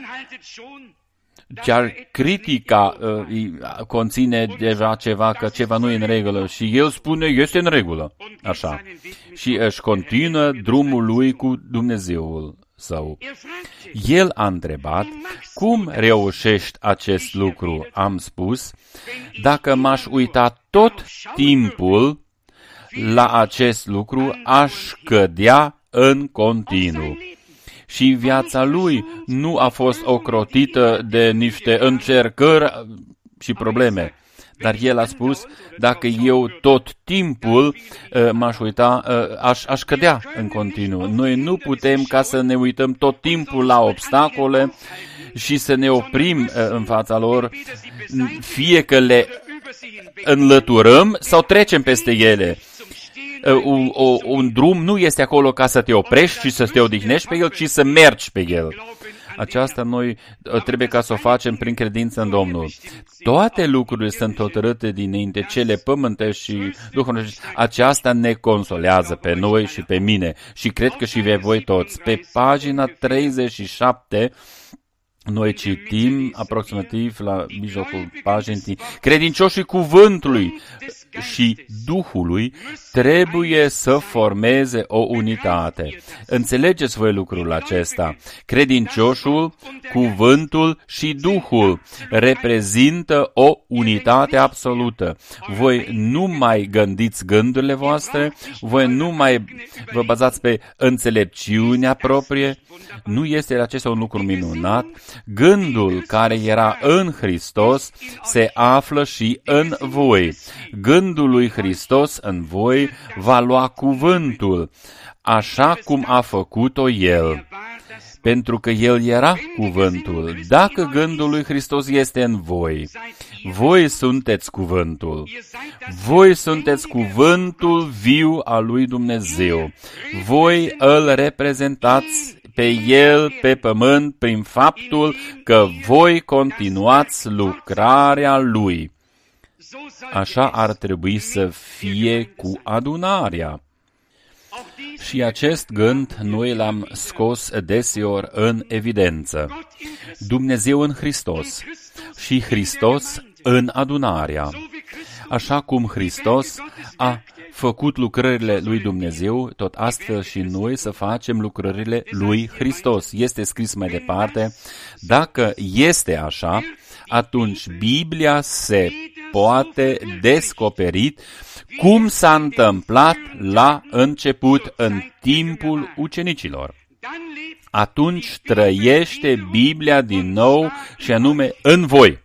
[SPEAKER 1] Chiar critica conține deja ceva, că ceva nu e în regulă și el spune, este în regulă. Așa. Și își continuă drumul lui cu Dumnezeul său. El a întrebat, cum reușești acest lucru? Am spus, dacă m-aș uita tot timpul la acest lucru, aș cădea în continuu. Și viața lui nu a fost ocrotită de niște încercări și probleme. Dar el a spus, dacă eu tot timpul m-aș uita, aș cădea în continuu. Noi nu putem ca să ne uităm tot timpul la obstacole și să ne oprim în fața lor, fie că le înlăturăm sau trecem peste ele. Un drum nu este acolo ca să te oprești și să te odihnești pe el, ci să mergi pe el. Aceasta noi trebuie ca să o facem prin credință în Domnul. Toate lucrurile sunt hotărâte dinainte, cele pământești și duhovnicești. Aceasta ne consolează pe noi și pe mine și cred că și pe voi toți. Pe pagina 37 noi citim aproximativ la mijlocul paginii, credincioșii cuvântului și Duhului trebuie să formeze o unitate. Înțelegeți voi lucrul acesta. Credincioșul, cuvântul și Duhul reprezintă o unitate absolută. Voi nu mai gândiți gândurile voastre, voi nu mai vă bazați pe înțelepciunea proprie. Nu este acesta un lucru minunat? Gândul care era în Hristos se află și în voi. Gândul lui Hristos în voi va lua cuvântul, așa cum a făcut-o El. Pentru că El era cuvântul. Dacă gândul lui Hristos este în voi, voi sunteți cuvântul. Voi sunteți cuvântul viu al lui Dumnezeu. Voi îl reprezentați pe El pe pământ prin faptul că voi continuați lucrarea Lui. Așa ar trebui să fie cu adunarea. Și acest gând noi l-am scos deseori în evidență. Dumnezeu în Hristos și Hristos în adunarea. Așa cum Hristos a făcut lucrările lui Dumnezeu, tot astfel și noi să facem lucrările lui Hristos. Este scris mai departe, dacă este așa, atunci Biblia se poate descoperit cum s-a întâmplat la început în timpul ucenicilor. Atunci trăiește Biblia din nou și anume în voi.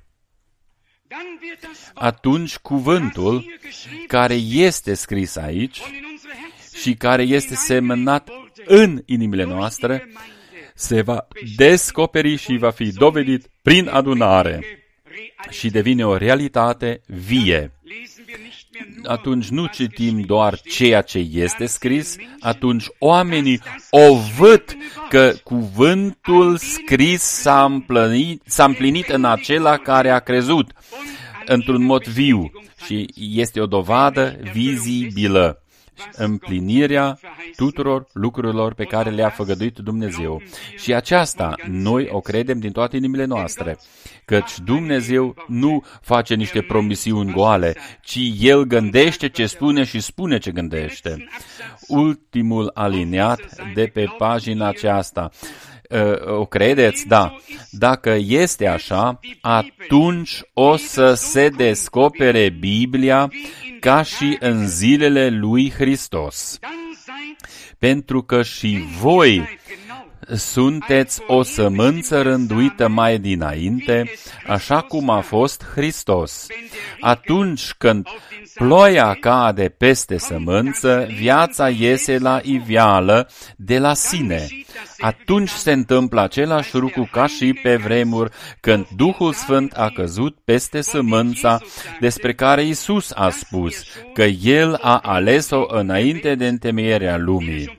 [SPEAKER 1] Atunci cuvântul care este scris aici și care este semnat în inimile noastre se va descoperi și va fi dovedit prin adunare și devine o realitate vie. Atunci nu citim doar ceea ce este scris, atunci oamenii o văd că cuvântul scris s-a împlinit în acela care a crezut într-un mod viu și este o dovadă vizibilă. Împlinirea tuturor lucrurilor pe care le-a făgăduit Dumnezeu. Și aceasta noi o credem din toate inimile noastre, căci Dumnezeu nu face niște promisiuni goale, ci El gândește ce spune și spune ce gândește. Ultimul alineat de pe pagina aceasta. O credeți? Da. Dacă este așa, atunci o să se descopere Biblia ca și în zilele lui Hristos. Pentru că și voi sunteți o sămânță rânduită mai dinainte, așa cum a fost Hristos. Atunci când ploaia cade peste sămânță, viața iese la iveală de la sine. Atunci se întâmplă același lucru ca și pe vremuri când Duhul Sfânt a căzut peste sămânța despre care Iisus a spus că El a ales-o înainte de întemeierea lumii.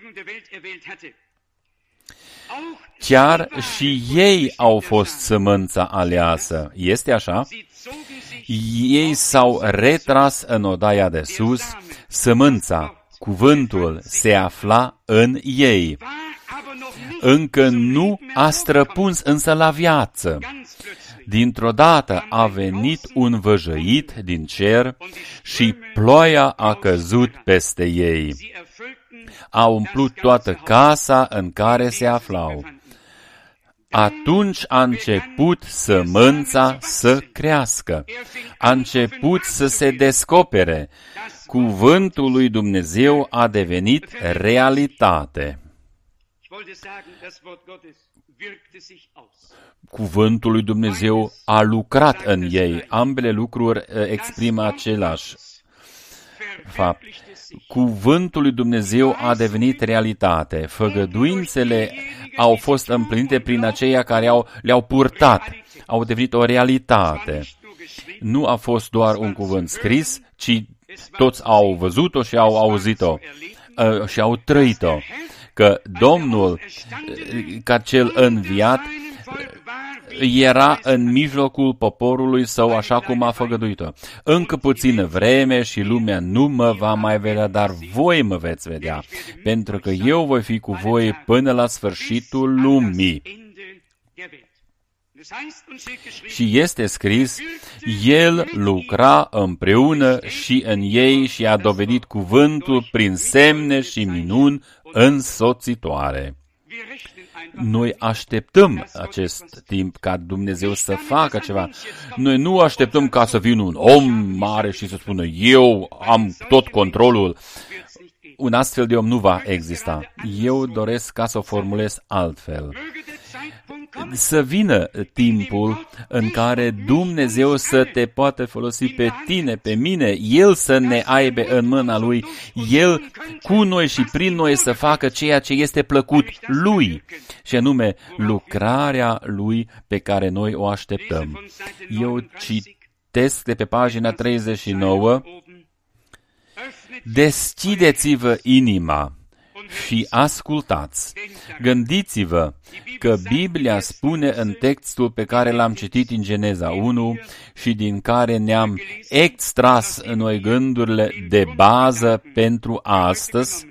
[SPEAKER 1] Chiar și ei au fost sămânța aleasă. Este așa? Ei s-au retras în odaia de sus, sămânța, cuvântul, se afla în ei. Încă nu a străpuns însă la viață. Dintr-o dată a venit un văjăit din cer și ploaia a căzut peste ei. a umplut toată casa în care se aflau. Atunci a început sămânța să crească, a început să se descopere. Cuvântul lui Dumnezeu a devenit realitate. Cuvântul lui Dumnezeu a lucrat în ei. Ambele lucruri exprimă același fapt. Cuvântul lui Dumnezeu a devenit realitate. Făgăduințele au fost împlinite prin aceia care le-au purtat. Au devenit o realitate. Nu a fost doar un cuvânt scris, ci toți au văzut-o și au auzit-o și au trăit-o. Că Domnul, ca cel înviat, era în mijlocul poporului său așa cum a făgăduit-o. Încă puțină vreme și lumea nu mă va mai vedea, dar voi mă veți vedea, pentru că eu voi fi cu voi până la sfârșitul lumii. Și este scris, El lucra împreună și în ei și a dovedit cuvântul prin semne și minuni însoțitoare. Noi așteptăm acest timp ca Dumnezeu să facă ceva. Noi nu așteptăm ca să vină un om mare și să spună, eu am tot controlul. Un astfel de om nu va exista. Eu doresc ca să o formulez altfel. Să vină timpul în care Dumnezeu să te poată folosi pe tine, pe mine, El să ne aibă în mâna Lui, El cu noi și prin noi să facă ceea ce este plăcut Lui, și anume lucrarea Lui pe care noi o așteptăm. Eu citesc de pe pagina 39, deschideți-vă inima și ascultați. Gândiți-vă că Biblia spune în textul pe care l-am citit în Geneza 1 și din care ne-am extras noi gândurile de bază pentru astăzi,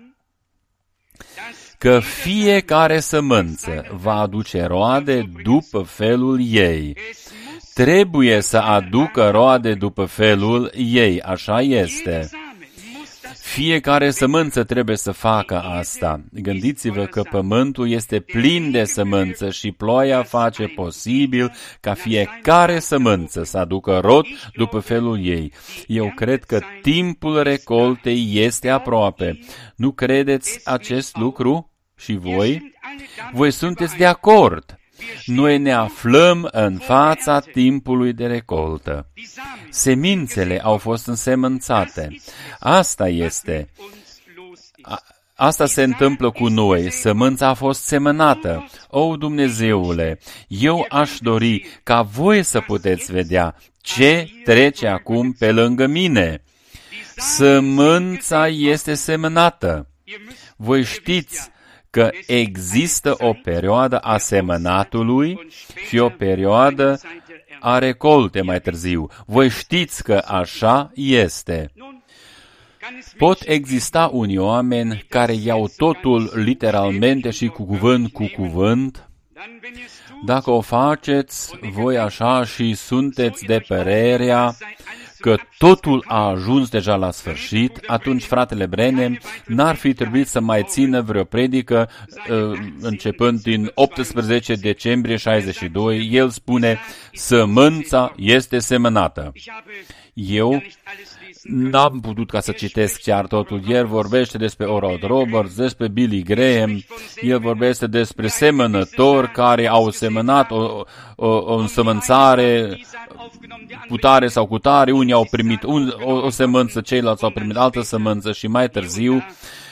[SPEAKER 1] că fiecare sămânță va aduce roade după felul ei. Trebuie să aducă roade după felul ei, așa este. Fiecare sămânță trebuie să facă asta. Gândiți-vă că pământul este plin de sămânță și ploaia face posibil ca fiecare sămânță să aducă rod după felul ei. Eu cred că timpul recoltei este aproape. Nu credeți acest lucru? Și voi? Voi sunteți de acord. Noi ne aflăm în fața timpului de recoltă. Semințele au fost însemănțate. Asta este. Asta se întâmplă cu noi. Sămânța a fost semănată. O, Dumnezeule, eu aș dori ca voi să puteți vedea ce trece acum pe lângă mine. Sămânța este semănată. Voi știți că există o perioadă a semănatului și o perioadă a recolte mai târziu. Voi știți că așa este. Pot exista unii oameni care iau totul literalmente și cu cuvânt. Dacă o faceți voi așa și sunteți de părerea că totul a ajuns deja la sfârșit, atunci fratele Branham n-ar fi trebuit să mai țină vreo predică începând din 18 decembrie 62. El spune, sămânța este semănată. Eu n-am putut ca să citesc chiar totul. El vorbește despre Oral Roberts, despre Billy Graham, el vorbește despre semănători care au semănat o însămânțare cu tare sau cu tare, unii au primit o sămânță, ceilalți au primit altă sămânță și mai târziu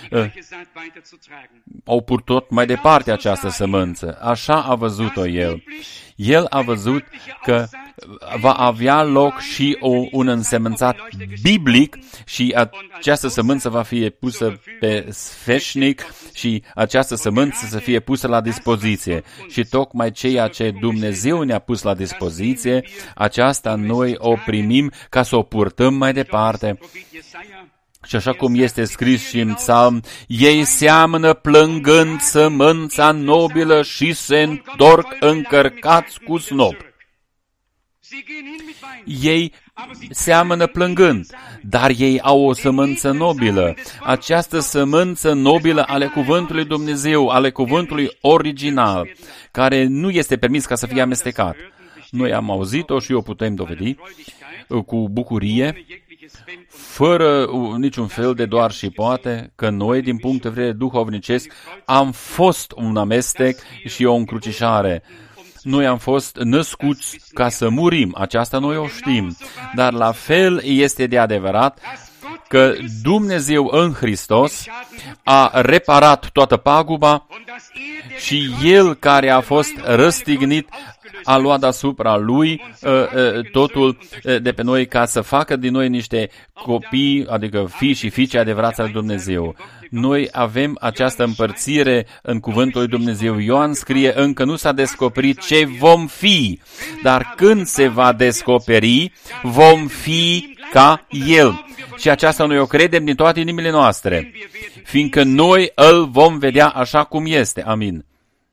[SPEAKER 1] au purtat mai departe această sămânță. Așa a văzut-o el. El a văzut că va avea loc și un însemânțat biblic și această sămânță va fi pusă pe sfeșnic și această sămânță să fie pusă la dispoziție. Și tocmai ceea ce Dumnezeu ne-a pus la dispoziție, aceasta noi o primim ca să o purtăm mai departe. Și așa cum este scris și în psalm, ei seamănă plângând sămânța nobilă și se întorc încărcați cu snop. Ei seamănă plângând, dar ei au o sămânță nobilă. Această sămânță nobilă ale cuvântului Dumnezeu, ale cuvântului original, care nu este permis ca să fie amestecat. Noi am auzit-o și o putem dovedi cu bucurie, fără niciun fel de doar și poate, că noi, din punct de vedere duhovnicesc, am fost un amestec și o încrucișare. Noi am fost născuți ca să murim, aceasta noi o știm, dar la fel este de adevărat că Dumnezeu în Hristos a reparat toată paguba și El care a fost răstignit a luat asupra Lui totul de pe noi ca să facă din noi niște copii, adică fii și fiice adevărați al Dumnezeu. Noi avem această împărțire în cuvântul lui Dumnezeu. Ioan scrie, încă nu s-a descoperit ce vom fi, dar când se va descoperi, vom fi ca El. Și aceasta noi o credem din toate inimile noastre, fiindcă noi îl vom vedea așa cum este. Amin.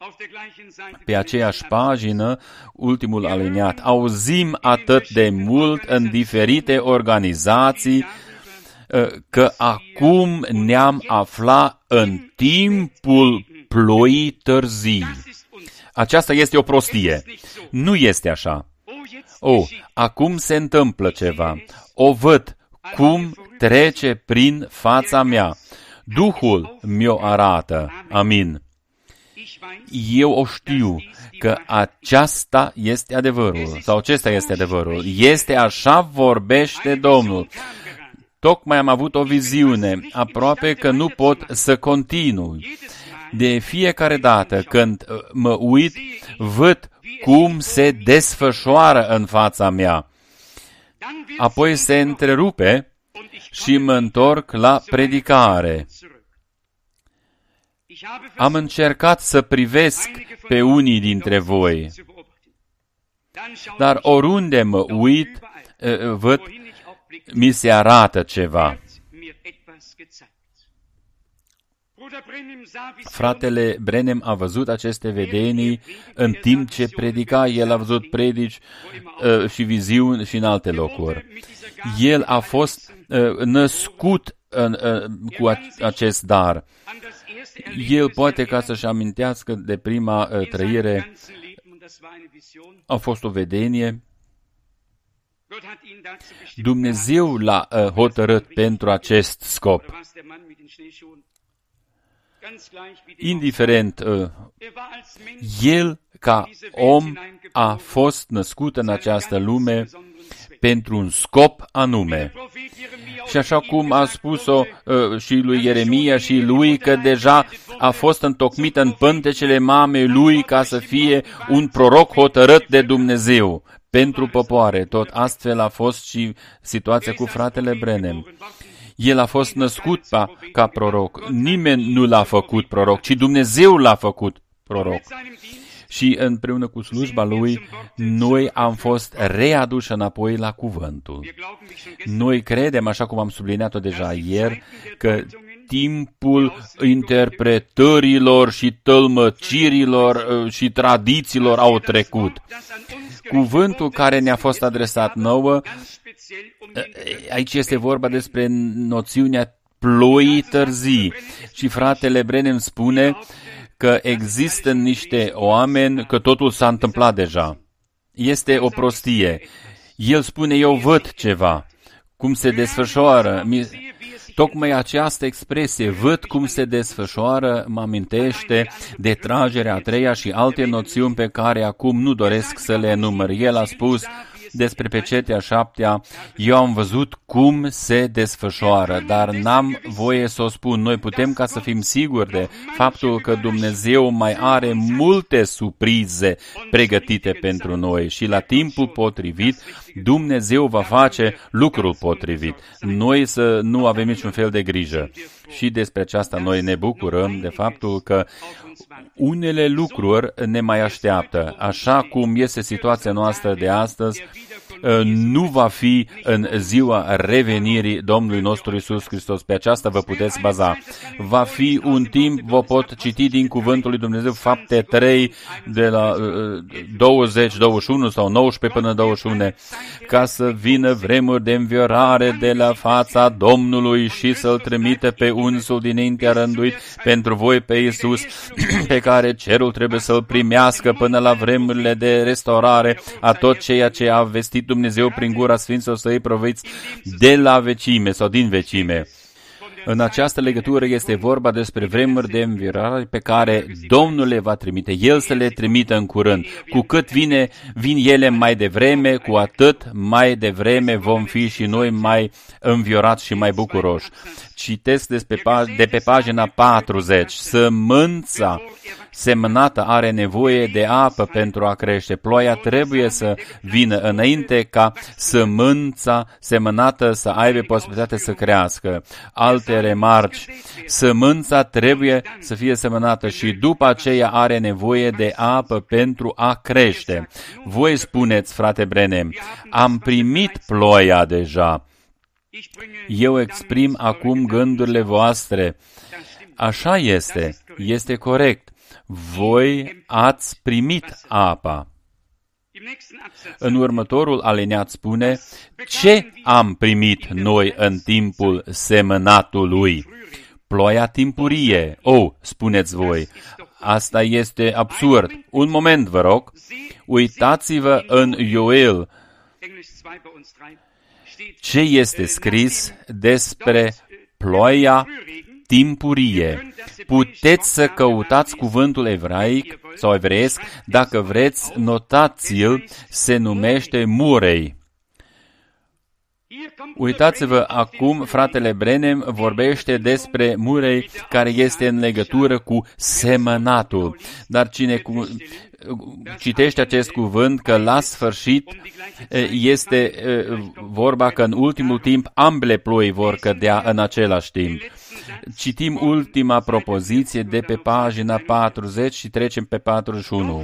[SPEAKER 1] Pe aceeași pagină, ultimul aliniat, auzim atât de mult în diferite organizații că acum ne-am aflat în timpul ploii târzii. Aceasta este o prostie. Nu este așa. Acum se întâmplă ceva. O văd cum trece prin fața mea. Duhul mi-o arată. Amin. Eu o știu că aceasta este adevărul, sau acesta este adevărul. Este așa vorbește Domnul. Tocmai am avut o viziune, aproape că nu pot să continui. De fiecare dată când mă uit, văd cum se desfășoară în fața mea. Apoi se întrerupe și mă întorc la predicare. Am încercat să privesc pe unii dintre voi, dar oriunde mă uit, văd, mi se arată ceva. Fratele Branham a văzut aceste vedenii în timp ce predica, el a văzut predici și viziuni și în alte locuri. El a fost născut cu acest dar. El poate ca să-și amintească de prima trăire, a fost o vedenie. Dumnezeu l-a hotărât pentru acest scop. Indiferent, el ca om a fost născut în această lume pentru un scop anume. Și așa cum a spus-o și lui Ieremia și lui, că deja a fost întocmit în pântecele mamei lui ca să fie un proroc hotărât de Dumnezeu pentru popoare. Tot astfel a fost și situația cu fratele Branham. El a fost născut ca proroc. Nimeni nu l-a făcut proroc, ci Dumnezeu l-a făcut proroc. Și împreună cu slujba lui, noi am fost readuși înapoi la cuvântul. Noi credem, așa cum am subliniat-o deja ieri, că timpul interpretărilor și tălmăcirilor și tradițiilor au trecut. Cuvântul care ne-a fost adresat nouă, aici este vorba despre noțiunea ploii târzii. Și fratele Branham spune că există niște oameni, că totul s-a întâmplat deja. Este o prostie. El spune, eu văd ceva, cum se desfășoară. Tocmai această expresie, văd cum se desfășoară, mă amintește de tragerea a treia și alte noțiuni pe care acum nu doresc să le enumăr. El a spus despre pecetea a șaptea, eu am văzut cum se desfășoară, dar n-am voie să o spun. Noi putem ca să fim siguri de faptul că Dumnezeu mai are multe surprize pregătite pentru noi și la timpul potrivit Dumnezeu va face lucrul potrivit. Noi să nu avem niciun fel de grijă. Și despre aceasta noi ne bucurăm de faptul că unele lucruri ne mai așteaptă. Așa cum este situația noastră de astăzi, nu va fi în ziua revenirii Domnului nostru Iisus Hristos. Pe aceasta vă puteți baza. Va fi un timp, vă pot citi din Cuvântul lui Dumnezeu, Fapte 3, de la 20, 21 sau 19 până 21, ca să vină vremuri de înviorare de la fața Domnului și să-L trimite pe unsul dinaintea rânduit pentru voi pe Iisus, pe care cerul trebuie să-L primească până la vremurile de restaurare a tot ceea ce a vestit Dumnezeu prin gura Sfinților Săi proviți de la vecime sau din vecime. În această legătură este vorba despre vremuri de înviorare pe care Domnul le va trimite. El să le trimită în curând. Cu cât vin ele mai devreme, cu atât mai devreme vom fi și noi mai înviorați și mai bucuroși. Citesc de pe pagina 40. Sămânța semănată are nevoie de apă pentru a crește. Ploaia trebuie să vină înainte ca sămânța semănată să aibă posibilitatea să crească. Alte remarci. Sămânța trebuie să fie semănată și după aceea are nevoie de apă pentru a crește. Voi spuneți, frate Brenem, am primit ploaia deja. Eu exprim acum gândurile voastre. Așa este corect. Voi ați primit apa. În următorul alineat spune, ce am primit noi în timpul semănatului? Ploaia timpurie. Spuneți voi, asta este absurd. Un moment, vă rog. Uitați-vă în Ioel. Ce este scris despre ploaia timpurie? Puteți să căutați cuvântul evraic sau evreiesc, dacă vreți, notați-l, se numește murei. Uitați-vă acum, fratele Brenem vorbește despre murei care este în legătură cu semănatul. Dar cine citește acest cuvânt, că la sfârșit este vorba că în ultimul timp ambele ploi vor cădea în același timp. Citim ultima propoziție de pe pagina 40 și trecem pe 41.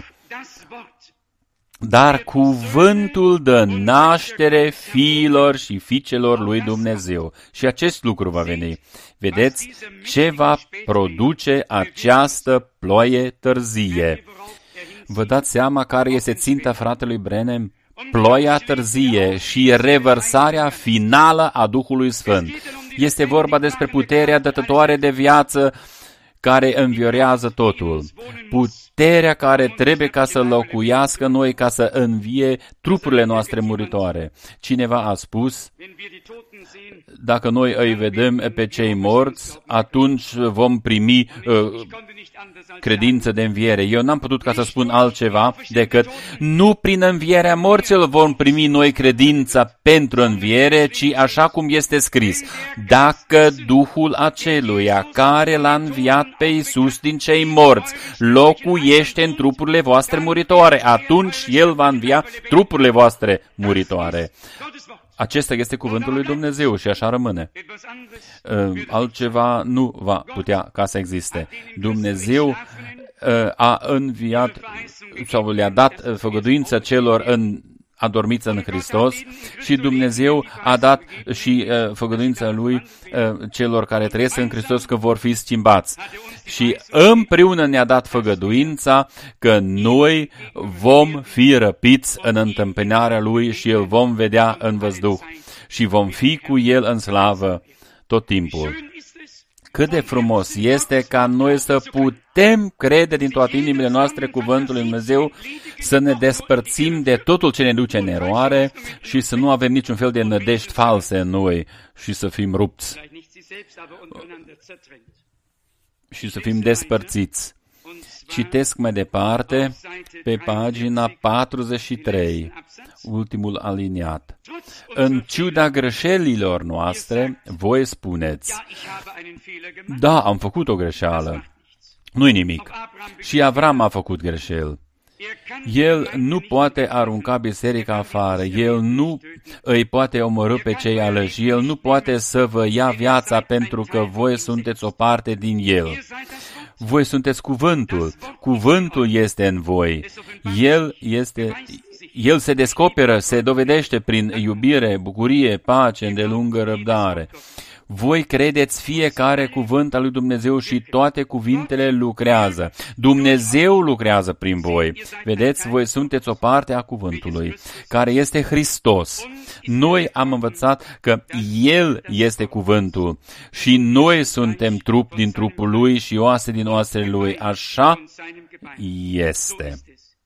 [SPEAKER 1] Dar cuvântul dă naștere fiilor și fiicelor lui Dumnezeu. Și acest lucru va veni. Vedeți ce va produce această ploaie târzie. Vă dați seama care este ținta fratelui Brenem? Ploaia târzie și revărsarea finală a Duhului Sfânt. Este vorba despre puterea dătătoare de viață care înviorează totul. Puterea care trebuie ca să locuiască noi, ca să învie trupurile noastre muritoare. Cineva a spus, dacă noi îi vedem pe cei morți, atunci vom primi credință de înviere. Eu n-am putut ca să spun altceva decât nu prin învierea morților vom primi noi credința pentru înviere, ci așa cum este scris. Dacă Duhul aceluia care l-a înviat pe Iisus din cei morți locuiește în trupurile voastre muritoare, atunci El va învia trupurile voastre muritoare. Acesta este cuvântul lui Dumnezeu și așa rămâne. Altceva nu va putea ca să existe. Dumnezeu a înviat sau le-a dat făgăduință celor adormiți în Hristos și Dumnezeu a dat și făgăduința Lui celor care trăiesc în Hristos că vor fi schimbați. Și împreună ne-a dat făgăduința că noi vom fi răpiți în întâmpinarea Lui și îl vom vedea în văzduh și vom fi cu El în slavă tot timpul. Cât de frumos este ca noi să putem crede din toate inimile noastre cuvântul lui Dumnezeu, să ne despărțim de totul ce ne duce în eroare și să nu avem niciun fel de nădejde false în noi și să fim rupți și să fim despărțiți. Citesc mai departe pe pagina 43, ultimul aliniat. În ciuda greșelilor noastre, voi spuneți, da, am făcut o greșeală. Nu-i nimic. Și Avram a făcut greșeli. El nu poate arunca biserica afară, El nu îi poate omorî pe cei aleși, El nu poate să vă ia viața pentru că voi sunteți o parte din El. Voi sunteți cuvântul, cuvântul este în voi, El se descoperă, se dovedește prin iubire, bucurie, pace, îndelungă răbdare. Voi credeți fiecare cuvânt al lui Dumnezeu și toate cuvintele lucrează. Dumnezeu lucrează prin voi. Vedeți, voi sunteți o parte a cuvântului, care este Hristos. Noi am învățat că El este cuvântul și noi suntem trup din trupul Lui și oase din oasele Lui. Așa este.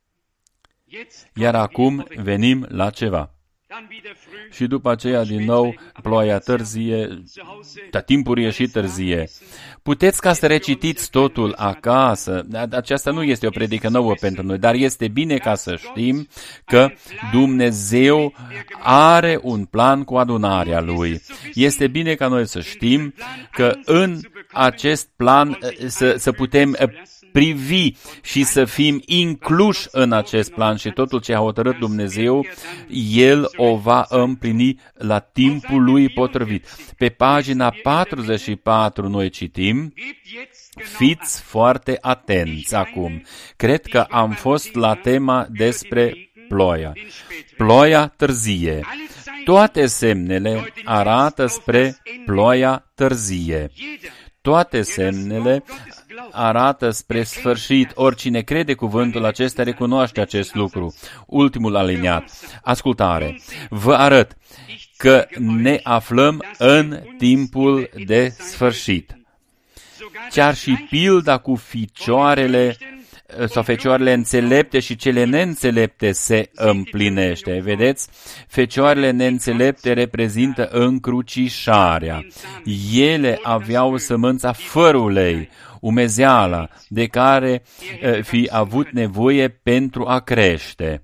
[SPEAKER 1] Iar acum venim la ceva. Și după aceea, din nou, ploaia târzie, timpurie și târzie. Puteți ca să recitiți totul acasă. Aceasta nu este o predică nouă pentru noi, dar este bine ca să știm că Dumnezeu are un plan cu adunarea Lui. Este bine ca noi să știm că în acest plan să putem privi și să fim incluși în acest plan și totul ce a hotărât Dumnezeu, El o va împlini la timpul Lui potrivit. Pe pagina 44 noi citim, fiți foarte atenți acum. Cred că am fost la tema despre ploaia. Ploaia târzie. Toate semnele arată spre ploaia târzie. Toate semnele arată spre sfârșit. Oricine crede cuvântul acesta recunoaște acest lucru. Ultimul aliniat. Ascultare. Vă arăt că ne aflăm în timpul de sfârșit. Chiar și pilda cu ficioarele sau fecioarele înțelepte și cele neînțelepte se împlinește. Vedeți? Fecioarele neînțelepte reprezintă încrucișarea. Ele aveau sămânța fără ulei, umezeala, de care fi avut nevoie pentru a crește.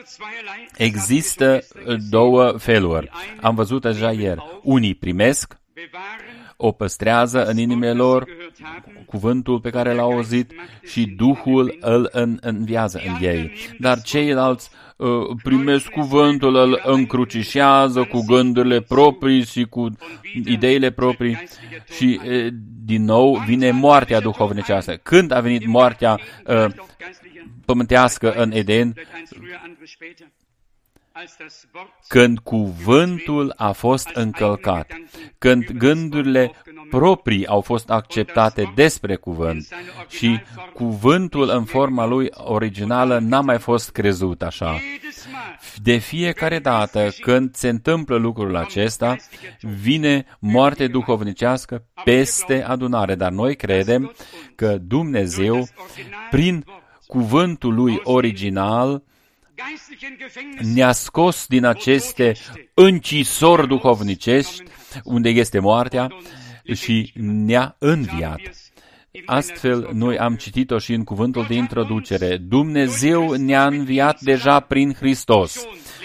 [SPEAKER 1] Există două feluri. Am văzut deja ieri. Unii primesc, o păstrează în inimile lor, cuvântul pe care l-au auzit și Duhul îl înviază în ei. Dar ceilalți primesc cuvântul, îl încrucișează cu gândurile proprii și cu ideile proprii și din nou vine moartea duhovnicească. Când a venit moartea pământească în Eden? Când cuvântul a fost încălcat, când gândurile proprii au fost acceptate despre cuvânt și cuvântul în forma lui originală n-a mai fost crezut așa. De fiecare dată când se întâmplă lucrul acesta, vine moarte duhovnicească peste adunare, dar noi credem că Dumnezeu, prin cuvântul lui original, ne-a scos din aceste încisori duhovnicești, unde este moartea, și ne-a înviat. Astfel, noi am citit-o și în cuvântul de introducere. Dumnezeu ne-a înviat deja prin Hristos.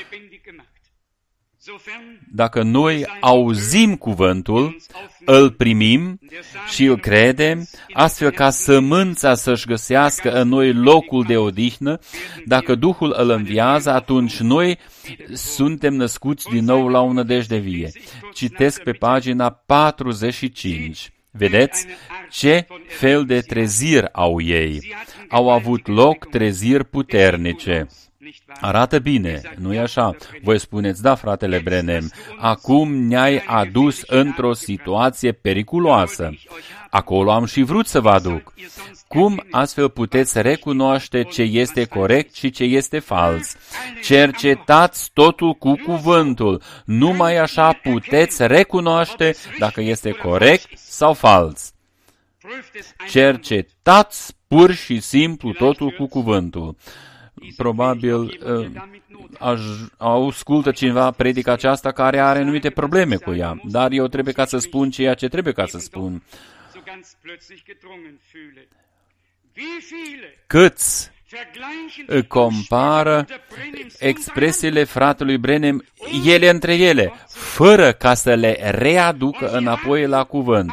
[SPEAKER 1] Dacă noi auzim cuvântul, îl primim și îl credem, astfel ca sămânța să-și găsească în noi locul de odihnă, dacă Duhul îl înviază, atunci noi suntem născuți din nou la o nădejde vie. Citesc pe pagina 45. Vedeți ce fel de treziri au ei? Au avut loc treziri puternice. Arată bine, nu-i așa? Voi spuneți, da, fratele Branham, acum ne-ai adus într-o situație periculoasă. Acolo am și vrut să vă aduc. Cum astfel puteți recunoaște ce este corect și ce este fals? Cercetați totul cu cuvântul. Numai așa puteți recunoaște dacă este corect sau fals. Cercetați pur și simplu totul cu cuvântul. Probabil ascultă cineva predica aceasta care are anumite probleme cu ea, dar eu trebuie ca să spun ceea ce trebuie ca să spun. Câți compară expresiile fratelui Branham ele între ele, fără ca să le readucă înapoi la cuvânt.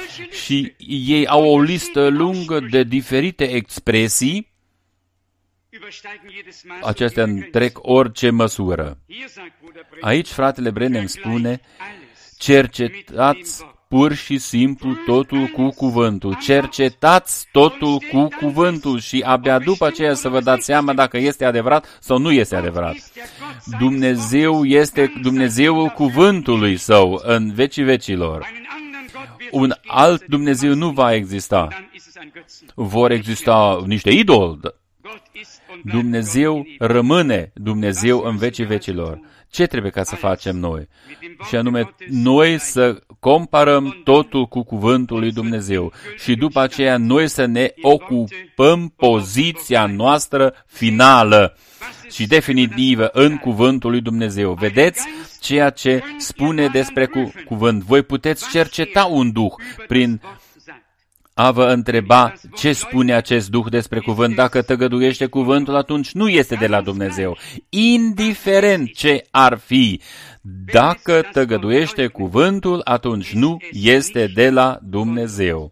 [SPEAKER 1] Și ei au o listă lungă de diferite expresii Acestea întrec orice măsură. Aici fratele Branham spune, cercetați pur și simplu totul cu cuvântul. Cercetați totul cu cuvântul și abia după aceea să vă dați seama dacă este adevărat sau nu este adevărat. Dumnezeu este Dumnezeul cuvântului Său în vecii vecilor. Un alt Dumnezeu nu va exista. Vor exista niște idoli. Dumnezeu rămâne Dumnezeu în vecii vecilor. Ce trebuie ca să facem noi? Și anume, noi să comparăm totul cu cuvântul lui Dumnezeu și după aceea noi să ne ocupăm poziția noastră finală și definitivă în cuvântul lui Dumnezeu. Vedeți ceea ce spune despre cuvânt. Voi puteți cerceta un duh prin a vă întreba ce spune acest duh despre cuvânt. Dacă tăgăduiește cuvântul, atunci nu este de la Dumnezeu. Indiferent ce ar fi, dacă tăgăduiește cuvântul, atunci nu este de la Dumnezeu.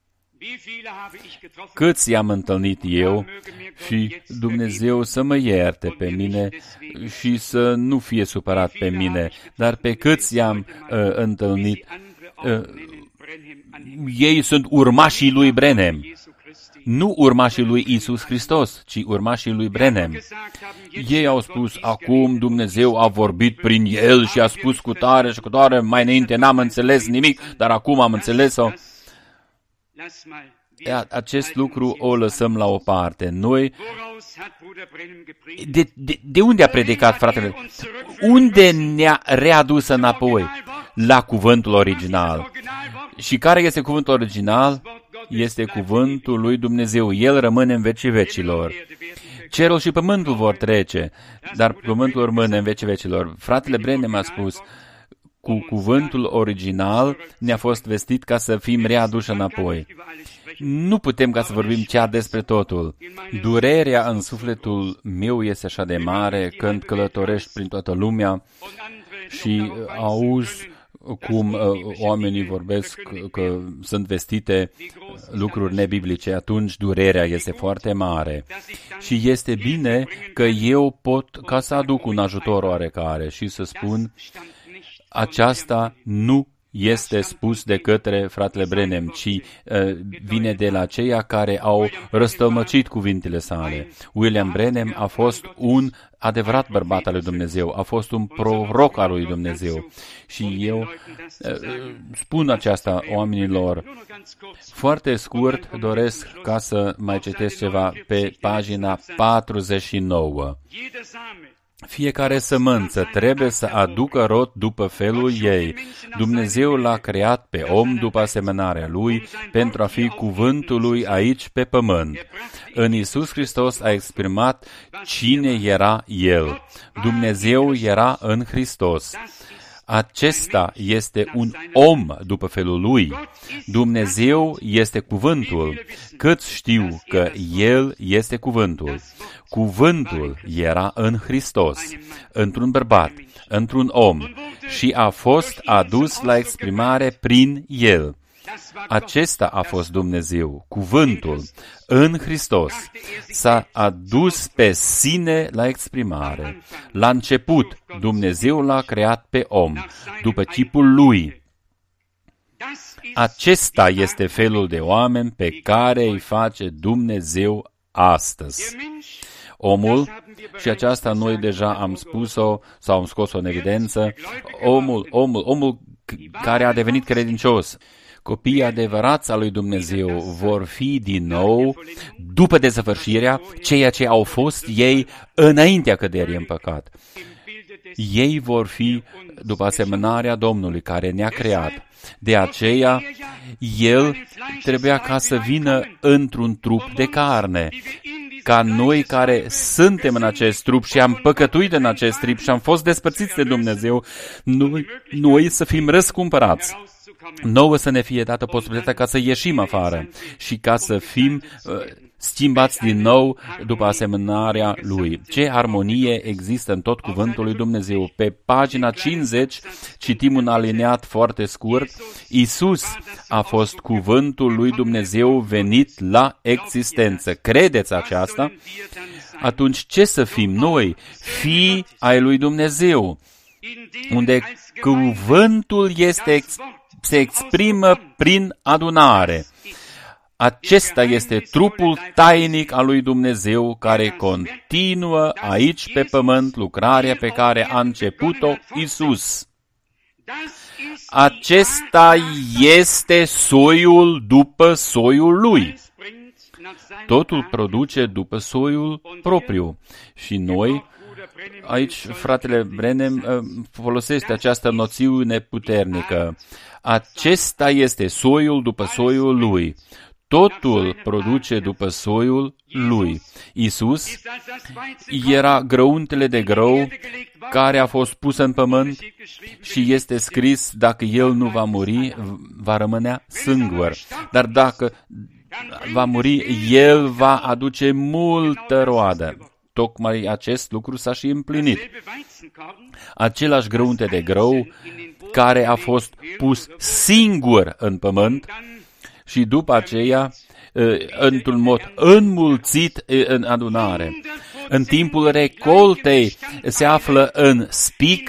[SPEAKER 1] Câți i-am întâlnit eu și Dumnezeu să mă ierte pe mine și să nu fie supărat pe mine, dar pe câți i-am întâlnit, ei sunt urmașii lui Branham. Nu urmașii lui Iisus Hristos, ci urmașii lui Branham. Ei au spus, acum Dumnezeu a vorbit prin el și a spus cu tare și cu tare, mai înainte n-am înțeles nimic, dar acum am înțeles-o. Acest lucru o lăsăm la o parte. Noi, de unde a predicat fratele? Unde ne-a readus înapoi? La cuvântul original. Și care este cuvântul original? Este cuvântul lui Dumnezeu. El rămâne în vecii vecilor. Cerul și pământul vor trece, dar pământul rămâne în vecii vecilor. Fratele Branham a spus, cu cuvântul original ne-a fost vestit ca să fim readuși înapoi. Nu putem ca să vorbim chiar despre totul. Durerea în sufletul meu este așa de mare când călătorești prin toată lumea și auzi cum oamenii vorbesc că sunt vestite lucruri nebiblice, atunci durerea este foarte mare. Și este bine că eu pot ca să aduc un ajutor oarecare și să spun, aceasta nu este spus de către fratele Branham, ci vine de la aceia care au răstălmăcit cuvintele sale. William Branham a fost un adevărat bărbat al lui Dumnezeu, a fost un proroc al lui Dumnezeu. Și eu spun aceasta oamenilor. Foarte scurt doresc ca să mai citesc ceva pe pagina 49. Fiecare sămânță trebuie să aducă rod după felul ei. Dumnezeu l-a creat pe om după asemănarea lui pentru a fi cuvântul lui aici pe pământ. În Iisus Hristos a exprimat cine era El. Dumnezeu era în Hristos. Acesta este un om după felul lui. Dumnezeu este cuvântul. Cât știu că El este cuvântul. Cuvântul era în Hristos, într-un bărbat, într-un om și a fost adus la exprimare prin El. Acesta a fost Dumnezeu, cuvântul, în Hristos. S-a adus pe sine la exprimare. La început, Dumnezeu l-a creat pe om, după chipul lui. Acesta este felul de oameni pe care îi face Dumnezeu astăzi. Omul, și aceasta noi deja am spus-o sau am scos-o în evidență, omul care a devenit credincios, copiii adevărați al lui Dumnezeu vor fi din nou, după desăvârșirea, ceea ce au fost ei înaintea căderii în păcat. Ei vor fi după asemănarea Domnului care ne-a creat. De aceea, El trebuia ca să vină într-un trup de carne, ca noi care suntem în acest trup și am păcătuit în acest trup și am fost despărțiți de Dumnezeu, noi să fim răscumpărați. Nouă să ne fie dată posibilitatea ca să ieșim afară și ca să fim schimbați din nou după asemănarea Lui. Ce armonie există în tot cuvântul lui Dumnezeu. Pe pagina 50 citim un alineat foarte scurt. Iisus a fost cuvântul lui Dumnezeu venit la existență. Credeți aceasta? atunci ce să fim noi? Fii ai lui Dumnezeu, unde cuvântul se exprimă prin adunare. Acesta este trupul tainic al lui Dumnezeu care continuă aici pe pământ lucrarea pe care a început-o Iisus. Acesta este soiul după soiul lui. Totul produce după soiul propriu. Și noi, aici fratele Branham folosește această noțiune puternică. Acesta este soiul după soiul lui. Totul produce după soiul lui. Iisus era grăuntele de grâu care a fost pus în pământ și este scris, dacă el nu va muri, va rămâne singur. Dar dacă va muri, el va aduce multă roadă. Tocmai acest lucru s-a și împlinit. Același grăunte de grâu care a fost pus singur în pământ și după aceea, într-un mod înmulțit în adunare. În timpul recoltei se află în spic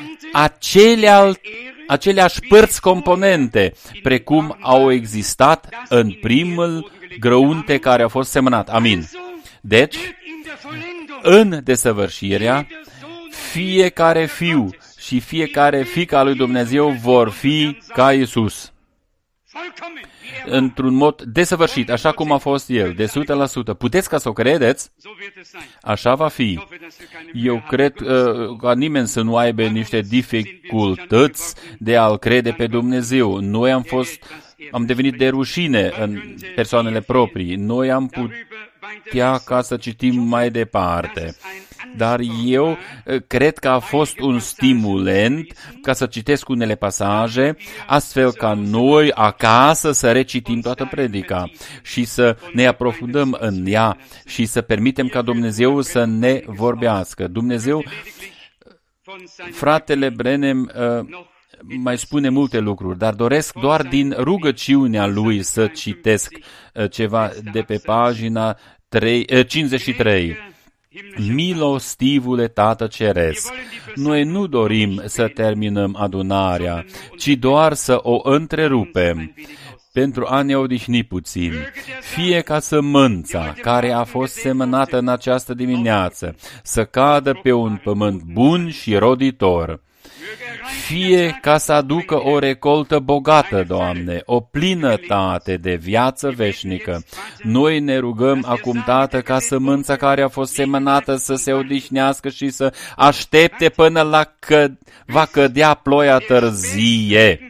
[SPEAKER 1] aceleași părți componente, precum au existat în primul grăunte care a fost semănat. Amin. Deci, în desăvârșirea, fiecare fiu și fiecare fiică a lui Dumnezeu vor fi ca Iisus. Într-un mod desăvârșit, așa cum a fost el, de 100%. Puteți ca să o credeți? Așa va fi. Eu cred ca nimeni să nu aibă niște dificultăți de a-L crede pe Dumnezeu. Noi am devenit de rușine în persoanele proprii. Noi am putea ca să citim mai departe. Dar eu cred că a fost un stimulent ca să citesc unele pasaje, astfel ca noi acasă să recitim toată predica și să ne aprofundăm în ea și să permitem ca Dumnezeu să ne vorbească. Dumnezeu, fratele Branham mai spune multe lucruri, dar doresc doar din rugăciunea lui să citesc ceva de pe pagina 53. Milostivule Tată Ceresc, noi nu dorim să terminăm adunarea, ci doar să o întrerupem pentru a ne odihni puțin. Fie ca sămânța care a fost semănată în această dimineață să cadă pe un pământ bun și roditor. Fie ca să aducă o recoltă bogată, Doamne, o plinătate de viață veșnică. Noi ne rugăm acum, Tată, ca sămânța care a fost semănată să se odihnească și să aștepte până la va cădea ploaia târzie.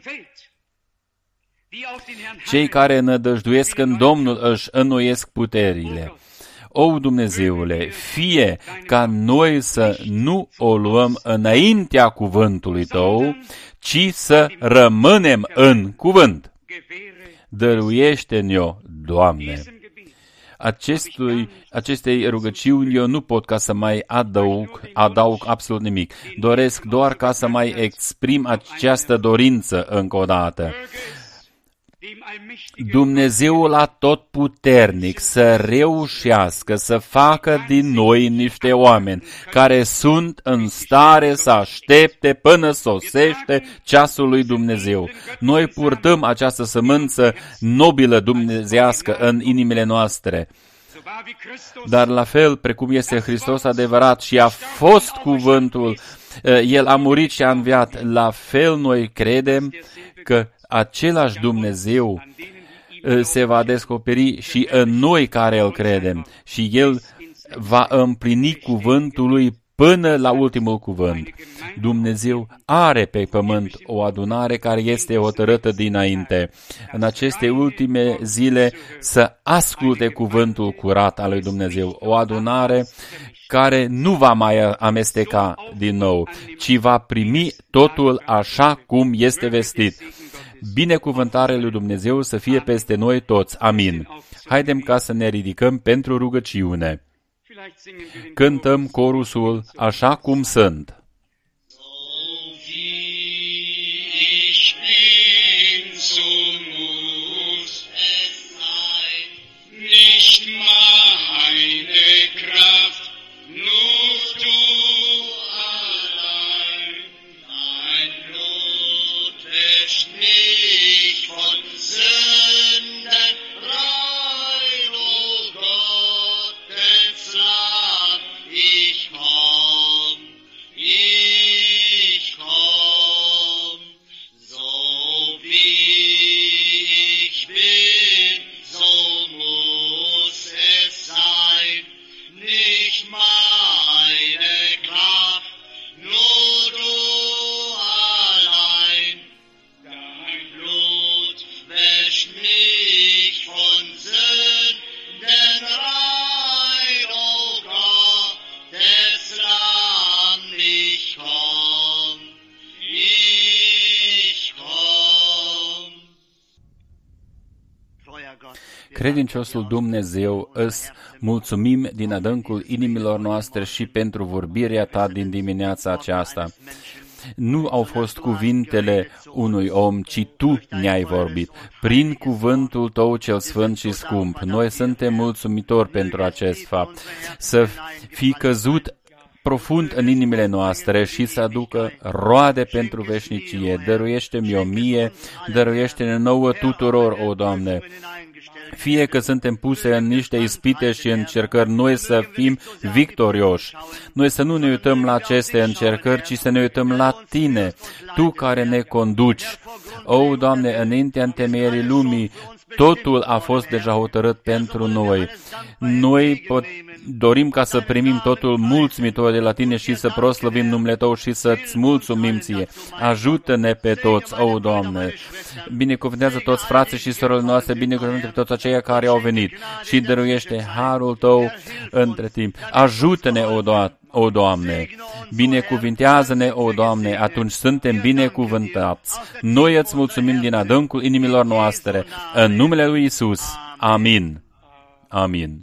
[SPEAKER 1] Cei care nădăjduiesc în Domnul își înnoiesc puterile. O, Dumnezeule, fie ca noi să nu o luăm înaintea cuvântului Tău, ci să rămânem în cuvânt. Dăruiește-ne-o, Doamne. Acestei rugăciuni eu nu pot ca să mai adaug absolut nimic. Doresc doar ca să mai exprim această dorință încă o dată. Dumnezeul Atotputernic să reușească să facă din noi niște oameni care sunt în stare să aștepte până sosește ceasul lui Dumnezeu. Noi purtăm această sămânță nobilă dumnezească în inimile noastre. Dar la fel, precum este Hristos adevărat și a fost cuvântul, El a murit și a înviat, la fel noi credem că același Dumnezeu se va descoperi și în noi care îl credem și El va împlini cuvântul lui până la ultimul cuvânt. Dumnezeu are pe pământ o adunare care este hotărâtă dinainte. În aceste ultime zile să asculte cuvântul curat al lui Dumnezeu. O adunare care nu va mai amesteca din nou, ci va primi totul așa cum este vestit. Binecuvântarea lui Dumnezeu să fie peste noi toți. Amin. Haidem ca să ne ridicăm pentru rugăciune. Cântăm corusul Așa cum sunt.
[SPEAKER 2] Nicht meine Kraft
[SPEAKER 1] Credinciosul Dumnezeu, îți mulțumim din adâncul inimilor noastre și pentru vorbirea ta din dimineața aceasta. Nu au fost cuvintele unui om, ci tu ne-ai vorbit, prin cuvântul tău cel sfânt și scump. Noi suntem mulțumitori pentru acest fapt. Să fi căzut profund în inimile noastre și să aducă roade pentru veșnicie. Dăruiește-mi mie, dăruiește-ne nouă tuturor, o Doamne. Fie că suntem puse în niște ispite și încercări, noi să fim victorioși. Noi să nu ne uităm la aceste încercări, ci să ne uităm la Tine, Tu care ne conduci. O, Doamne, înaintea întemeierii lumii, totul a fost deja hotărât pentru noi. Noi dorim ca să primim totul mulțumitor de la Tine și să proslăvim numele Tău și să-ți mulțumim Ție. Ajută-ne pe toți, o, Doamne! Binecuvântează toți frații și sorele noastre, binecuvântează toți aceia care au venit și dăruiește harul Tău între timp. Ajută-ne, o Doamne! Binecuvintează-ne, o Doamne, atunci suntem binecuvântați. Noi îți mulțumim din adâncul inimilor noastre. În numele lui Iisus. Amin. Amin.